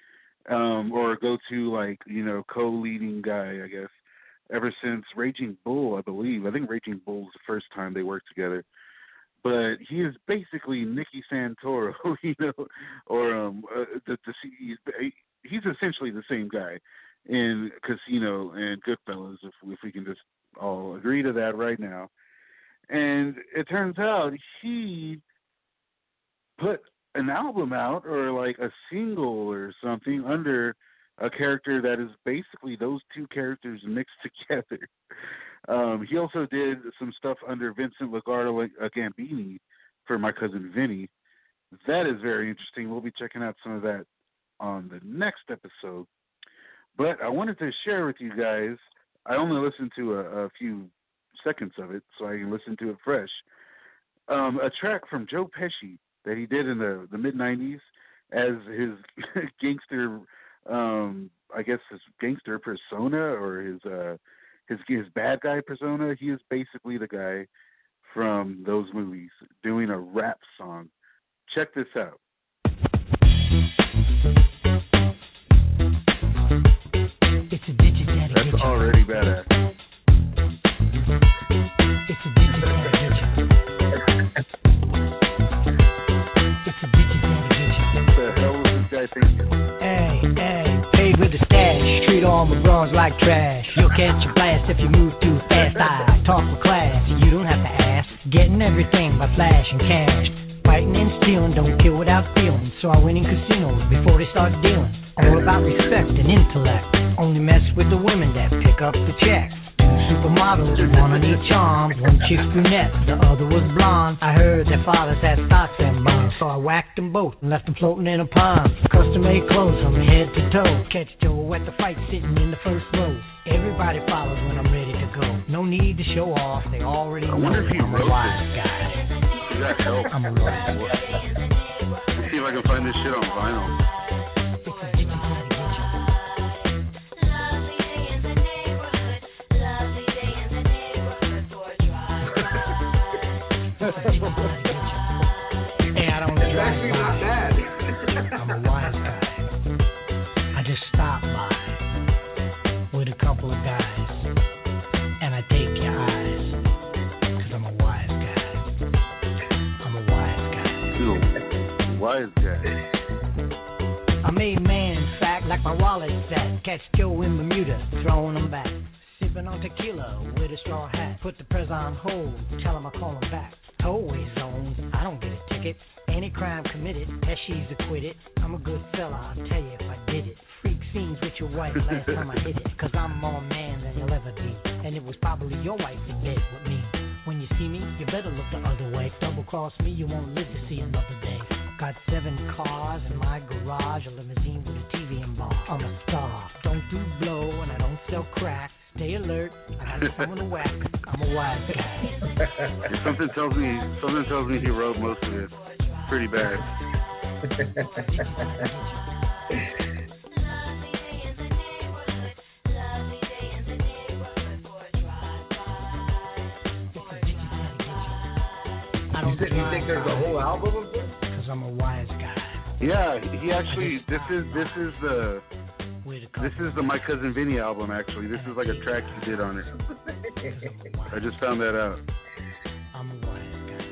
Speaker 10: go-to co-leading guy, I guess, ever since Raging Bull, I believe. I think Raging Bull was the first time they worked together. But he is basically Nicky Santoro, or he's essentially the same guy in Casino and Goodfellas, if we can just all agree to that right now. And it turns out he put an album out, or a single or something, under a character that is basically those two characters mixed together. He also did some stuff under Vincent Legardo Gambini for My Cousin Vinny. That is very interesting. We'll be checking out some of that on the next episode. But I wanted to share with you guys, I only listened to a few seconds of it, so I can listen to it fresh. A track from Joe Pesci that he did in the mid-'90s as his gangster, his gangster persona, or his bad guy persona. He is basically the guy from those movies doing a rap song. Check this out. already badass.
Speaker 17: It's a digit that'll get you. It's a digit that'll get you.
Speaker 10: What the hell was this guy thinking?
Speaker 17: Hey, paid with a stash. Treat all my bras like trash. You'll catch a blast if you move too fast. I talk with class, you don't have to ask. Getting everything by flashing cash. Fighting and stealing, don't kill without feeling. So I win in casinos before they start dealing. All about respect and intellect. Only mess with the women that pick up the check. Two supermodels, one on each arm. One chick's brunette, the other was blonde. I heard their fathers had stocks and bonds, so I whacked them both and left them floating in a pond. Custom-made clothes from head to toe. Catch Joe at the fight sitting in the first row. Everybody follows when I'm ready to go. No need to show off, they already know I'm a wise guy.
Speaker 10: That help.
Speaker 17: I'm a wise guy.
Speaker 10: Let's see if I can find this shit on vinyl.
Speaker 17: Hey, I don't drive
Speaker 20: actually
Speaker 17: by.
Speaker 20: not bad.
Speaker 17: I'm a wise guy. I just stop by with a couple of guys, and I take your eyes, 'cause I'm a wise guy. I'm a wise guy.
Speaker 10: Dude, wise guy.
Speaker 17: I made man fact like my wallet sat. Catch Joe in Bermuda, throwing him back. Sipping on tequila with a straw hat. Put the press on hold, tell him I call him back. Tollway zones, I don't get a ticket. Any crime committed, Pesci's acquitted. I'm a good fella, I'll tell you if I did it. Freak scenes with your wife last time I hit it. 'Cause I'm more man than you'll ever be. And it was probably your wife that did it with me. When you see me, you better look the other way. Double cross me, you won't live to see another day. Got 7 cars in my garage, a limousine with a TV and bar. I'm a star, don't do blow, and I don't sell crack. Stay alert, I got someone to whack. I'm a wise guy.
Speaker 10: Something tells me he wrote most of it. Pretty bad.
Speaker 20: You think there's a whole album of this?
Speaker 17: 'Cause I'm a wise guy.
Speaker 10: Yeah, he actually. This is the My Cousin Vinny album. Actually, this is like a track he did on it. I just found that out.
Speaker 17: I'm a wise guy.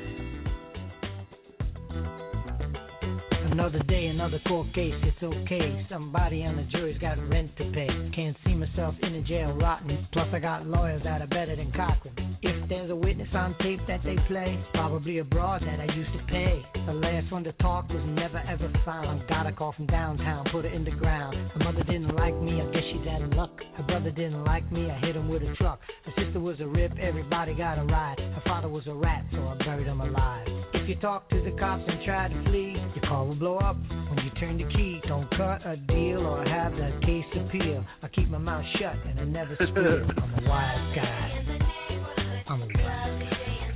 Speaker 17: Another day, another court case, it's okay. Somebody on the jury's got rent to pay. Can't see myself in a jail rotting. Plus I got lawyers that are better than Cochran. If there's a witness on tape that they play, probably a broad that I used to pay. The last one to talk was never ever found. Got a call from downtown, put her in the ground. Her mother didn't like me, I guess she's had luck. Her brother didn't like me, I hit him with a truck. Her sister was a rip, everybody got a ride. Her father was a rat, so I buried him alive. If you talk to the cops and try to flee, your car will blow up when you turn the key. Don't cut a deal or have the case appeal. I keep my mouth shut and I never squeal. I'm a wise guy. I'm a wise guy.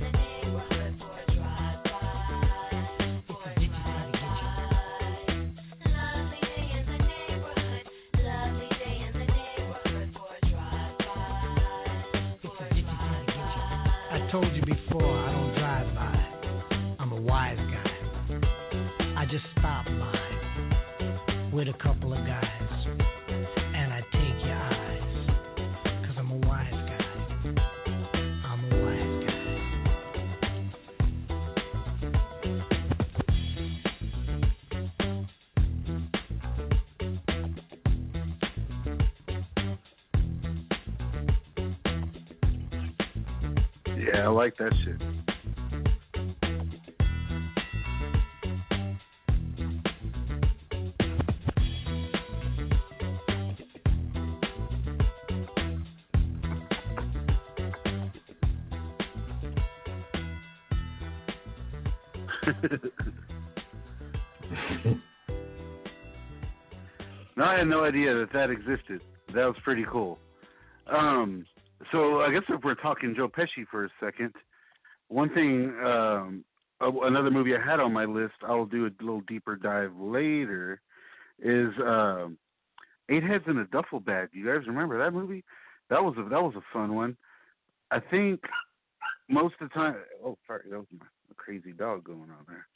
Speaker 17: I told you before, I don't drive by. I'm a wise guy. I just stop by with a couple of guys, and I take your eyes, 'cause I'm a wise guy. I'm a wise guy.
Speaker 10: Yeah, I like that shit. No, I had no idea that existed. That was pretty cool. So I guess if we're talking Joe Pesci for a second, one thing, another movie I had on my list, I'll do a little deeper dive later, is Eight Heads in a Duffel Bag. Do you guys remember that movie? That was a fun one. I think most of the time. Oh, sorry, that was my crazy dog going on there.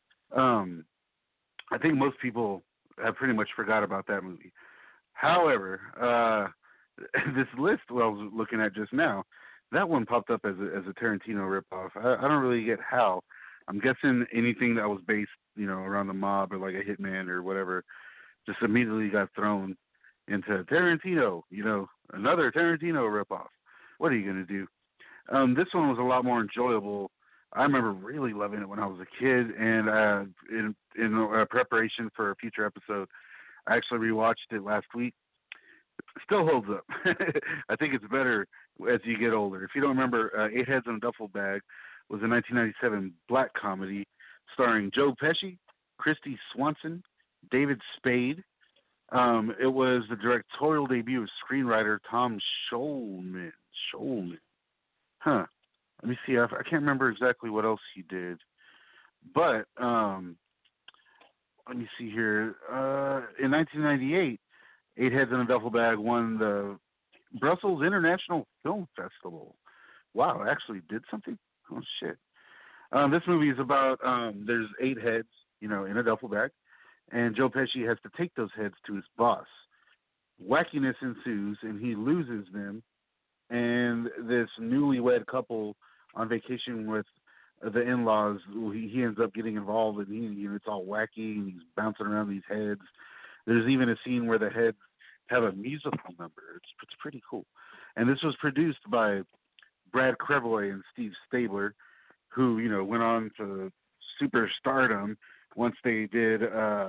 Speaker 10: I think most people have pretty much forgot about that movie. However, this list, I was looking at just now, that one popped up as a Tarantino ripoff. I don't really get how. I'm guessing anything that was based, around the mob or like a hitman or whatever, just immediately got thrown into Tarantino. Another Tarantino ripoff. What are you gonna do? This one was a lot more enjoyable. I remember really loving it when I was a kid, and in preparation for a future episode, I actually rewatched it last week. Still holds up. I think it's better as you get older. If you don't remember, Eight Heads in a Duffel Bag was a 1997 black comedy starring Joe Pesci, Christy Swanson, David Spade. It was the directorial debut of screenwriter Tom Schulman. Huh. Let me see. I can't remember exactly what else he did. But let me see here. In 1998, Eight Heads in a Duffel Bag won the Brussels International Film Festival. Wow, actually did something? Oh, shit. This movie is about, there's 8 heads, in a duffel bag, and Joe Pesci has to take those heads to his boss. Wackiness ensues, and he loses them, and this newlywed couple on vacation with the in-laws, he ends up getting involved, and it's all wacky, and he's bouncing around these heads. There's even a scene where the heads have a musical number. It's pretty cool. And this was produced by Brad Crevoy and Steve Stabler, who, went on to superstardom once they did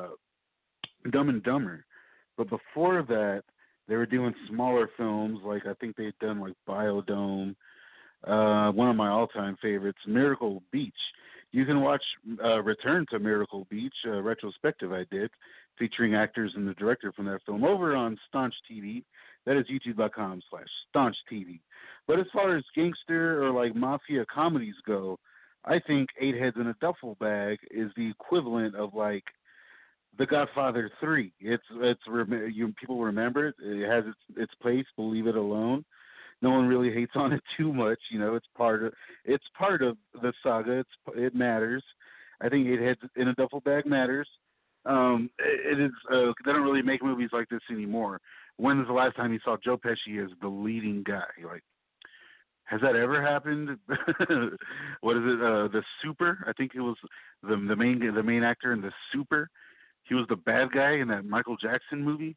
Speaker 10: Dumb and Dumber. But before that, they were doing smaller films, like I think they'd done like Biodome, one of my all-time favorites, Miracle Beach. You can watch Return to Miracle Beach, a retrospective I did, featuring actors and the director from that film over on Staunch TV. That is youtube.com/Staunch TV. But as far as gangster or like mafia comedies go, I think Eight Heads in a Duffel Bag is the equivalent of like The Godfather 3. People remember it. It has its place. Believe it alone. No one really hates on it too much. It's part of the saga. It matters. I think Eight Heads in a Duffel Bag matters. It is. They don't really make movies like this anymore. When was the last time you saw Joe Pesci as the leading guy? Like, has that ever happened? What is it? The Super. I think it was the main actor in The Super. He was the bad guy in that Michael Jackson movie.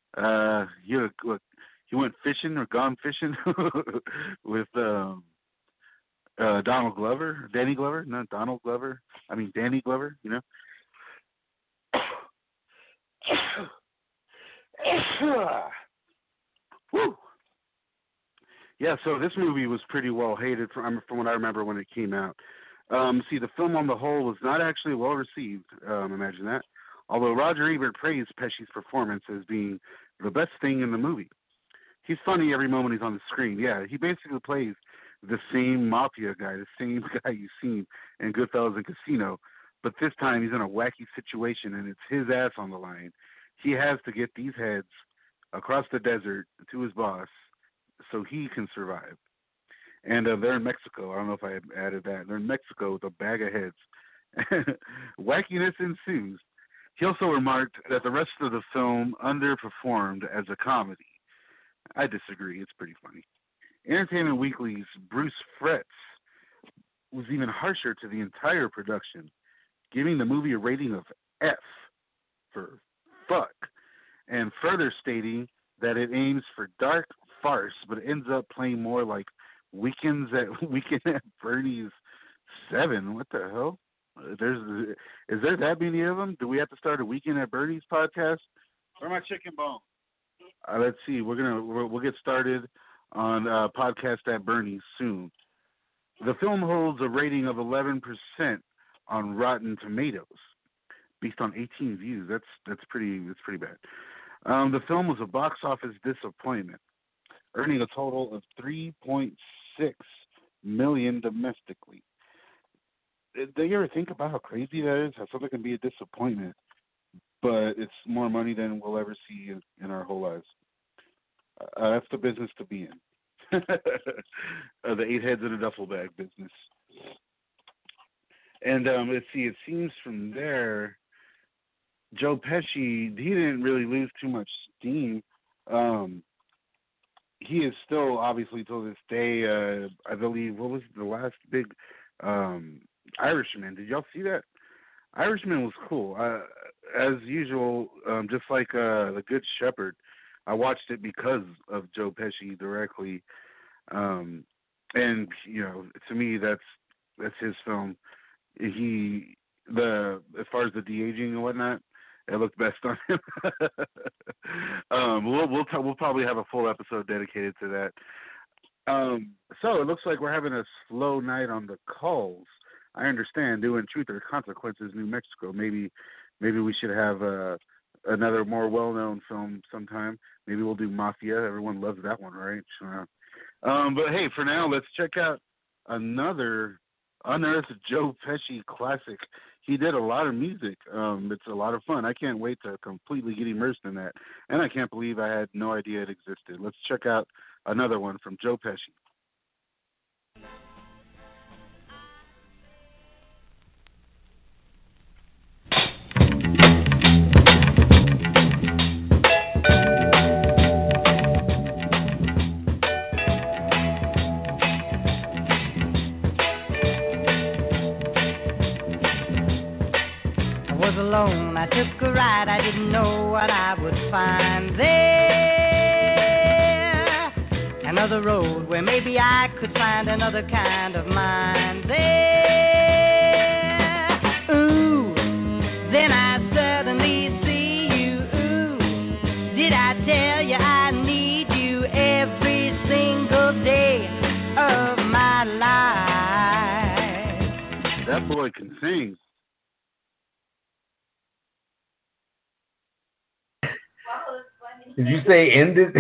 Speaker 10: He went fishing or gone fishing with Donald Glover, Danny Glover, not Donald Glover. I mean Danny Glover. Woo. Yeah, so this movie was pretty well hated from what I remember when it came out. See, the film on the whole was not actually well received. Imagine that. Although Roger Ebert praised Pesci's performance as being the best thing in the movie. He's funny every moment he's on the screen. Yeah, he basically plays the same mafia guy, the same guy you've seen in Goodfellas and Casino, but this time he's in a wacky situation and it's his ass on the line. He has to get these heads across the desert to his boss so he can survive. And they're in Mexico. I don't know if I added that. They're in Mexico with a bag of heads. Wackiness ensues. He also remarked that the rest of the film underperformed as a comedy. I disagree. It's pretty funny. Entertainment Weekly's Bruce Fretz was even harsher to the entire production, giving the movie a rating of F for fuck, and further stating that it aims for dark farce, but ends up playing more like Weekend at Bernie's 7. What the hell? Is there that many of them? Do we have to start a Weekend at Bernie's podcast? Where my chicken bone? Let's see. We'll get started on Podcast at Bernie's soon. The film holds a rating of 11% on Rotten Tomatoes, based on 18 views. That's pretty bad. The film was a box office disappointment, earning a total of $3.6 million domestically. Do you ever think about how crazy that is? How something can be a disappointment, but it's more money than we'll ever see in our whole lives. That's the business to be in. The 8 heads in a duffel bag business. And let's see, it seems from there, Joe Pesci, he didn't really lose too much steam. he is still, obviously, till this day, I believe, what was the last big Irishman? Did y'all see that? Irishman was cool. As usual, just like The Good Shepherd, I watched it because of Joe Pesci directly. And, you know, to me, that's his film. As far as the de-aging and whatnot, it looked best on him. We'll probably have a full episode dedicated to that. So it looks like we're having a slow night on the calls. I understand, doing Truth or Consequences, New Mexico. Maybe we should have another more well-known film sometime. Maybe we'll do Mafia. Everyone loves that one, right? But hey, for now, let's check out another unearthed Joe Pesci classic. He did a lot of music. It's a lot of fun. I can't wait to completely get immersed in that. And I can't believe I had no idea it existed. Let's check out another one from Joe Pesci.
Speaker 17: Alone, I took a ride, I didn't know what I would find there. Another road where maybe I could find another kind of mind there. Ooh, then I suddenly see you. Ooh, did I tell you I need you every single day of my life?
Speaker 10: That boy can sing.
Speaker 20: Did you say end it?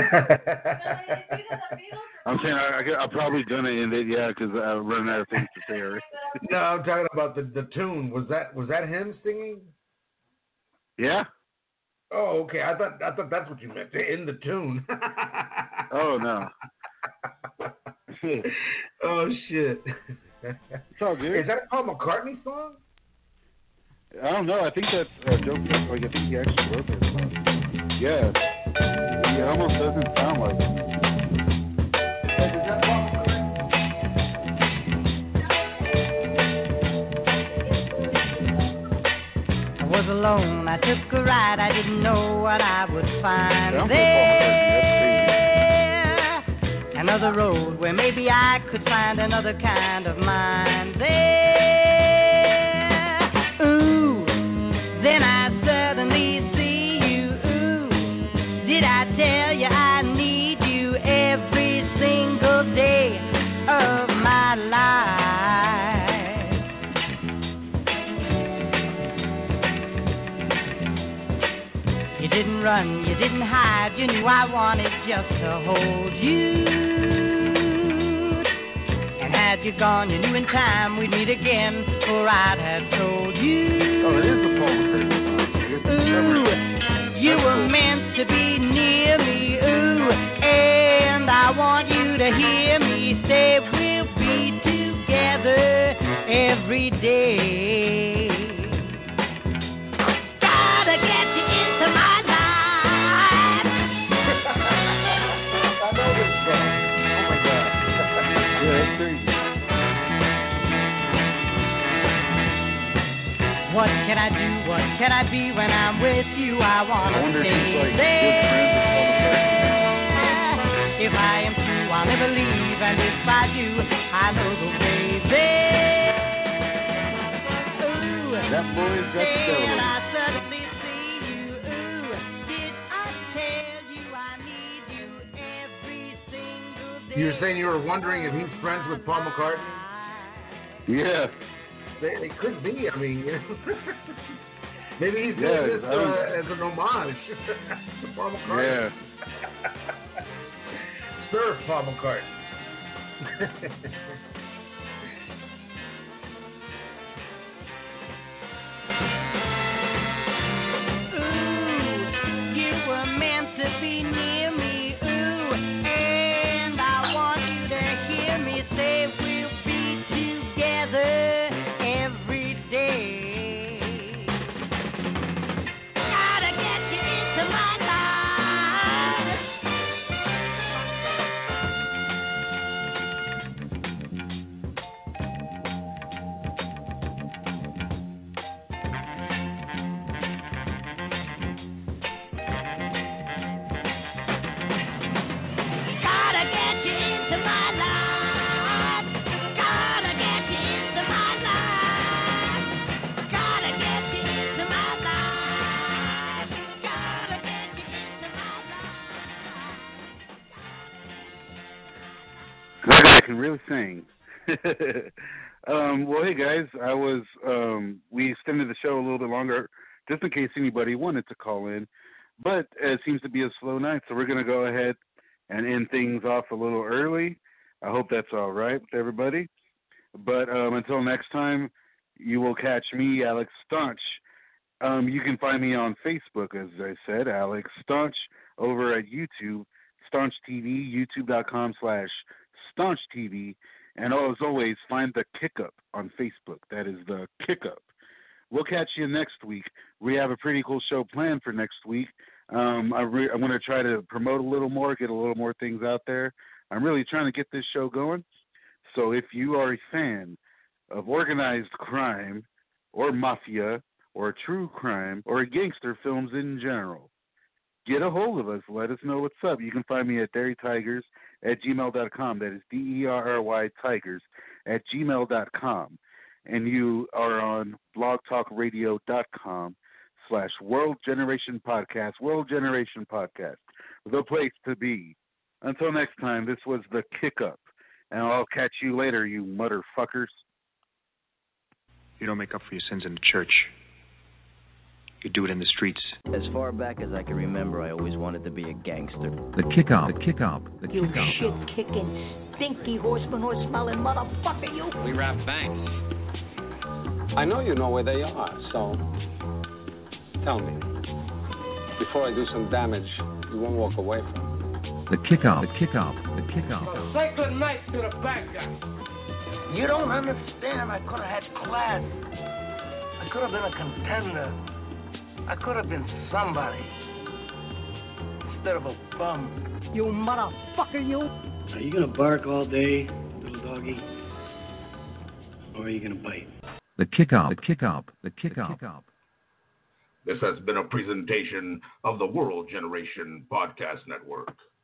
Speaker 10: I'm saying I'm probably gonna end it, yeah, because I'm running out of things to say already.
Speaker 20: No, I'm talking about the tune. Was that him singing?
Speaker 10: Yeah.
Speaker 20: Oh, okay. I thought that's what you meant, to end the tune.
Speaker 10: Oh no.
Speaker 20: Oh shit.
Speaker 10: It's all good.
Speaker 20: Is that a Paul McCartney song?
Speaker 10: I don't know. I think that's Joe Pesci. Like, I think he actually wrote that song. Yeah. It almost doesn't sound like it.
Speaker 17: I was alone, I took a ride, I didn't know what I would find there. Another road where maybe I could find another kind of mind there. Ooh, then I suddenly see you. Ooh, did I tell you I need you every single day of my life? You didn't run, you didn't hide, you knew I wanted just to hold you. And had you gone, you knew in time we'd meet again, or I'd have told you.
Speaker 10: Oh, it is a Paul McCartney song.
Speaker 17: Ooh, you were meant to be near me, ooh, and I want you to hear me say we'll be together every day. Gotta get you into my life.
Speaker 20: I know this song. Oh my God.
Speaker 10: Yeah, that's crazy.
Speaker 17: What can I do? What can I be when I'm with you? I wanna
Speaker 10: wonder if
Speaker 17: stay
Speaker 10: he's like
Speaker 17: there.
Speaker 10: good friends with Paul McCartney.
Speaker 17: If I am true, I'll never leave, and if I do, I know the way there. Ooh,
Speaker 10: That boy's got the devil in
Speaker 17: then
Speaker 10: him.
Speaker 17: I suddenly see you. Ooh, did I tell you I need you every single day?
Speaker 20: You're saying you were wondering if he's friends with Paul McCartney?
Speaker 10: Yeah.
Speaker 20: They could be. I mean, you know. Maybe he's
Speaker 10: Yeah,
Speaker 20: doing this as an homage to Paul McCartney.
Speaker 10: Yeah.
Speaker 20: Sir Paul McCartney.
Speaker 17: Ooh, you were meant to be near me, ooh, and I want you to hear me say we'll be together every day. Gotta get you into my life.
Speaker 10: That guy can really sing. Well, hey guys, we extended the show a little bit longer just in case anybody wanted to call in, but it seems to be a slow night, so we're going to go ahead and end things off a little early. I hope that's all right with everybody. But until next time, you will catch me, Alex Staunch. You can find me on Facebook, as I said, Alex Staunch, over at YouTube, Staunch TV, youtube.com/Staunch TV. And as always, find the Kick Up on Facebook. That is the Kick Up. We'll catch you next week. We have a pretty cool show planned for next week. I'm going to try to promote a little more, get a little more things out there. I'm really trying to get this show going. So if you are a fan of organized crime or mafia or true crime or gangster films in general, get a hold of us. Let us know what's up. You can find me at derrytigers@gmail.com. That is DERRY Tigers@gmail.com. And you are on blogtalkradio.com/World Generation Podcast. World Generation Podcast. The place to be. Until next time, this was the Kick Up. And I'll catch you later, you motherfuckers.
Speaker 1: You don't make up for your sins in the church. You do it in the streets.
Speaker 2: As far back as I can remember, I always wanted to be a gangster.
Speaker 3: The Kick Up. The Kick Up. The
Speaker 4: You
Speaker 3: Kick Up.
Speaker 4: shit-kicking, stinky horse-smelling motherfucker, you.
Speaker 5: We rob banks.
Speaker 6: I know you know where they are, so tell me. Before I do some damage, you won't walk away from me.
Speaker 3: The Kick Up. The Kick Up. The Kick Up.
Speaker 8: Sacred night to the bad guy. You don't understand. I could have had class. I could have been a contender. I could have been somebody. Instead of a bum.
Speaker 4: You motherfucker, you.
Speaker 9: Are you gonna bark all day, little doggy? Or are you gonna bite?
Speaker 3: The Kick Up. The Kick Up. The Kick Up.
Speaker 19: This has been a presentation of the World Generation Podcast Network.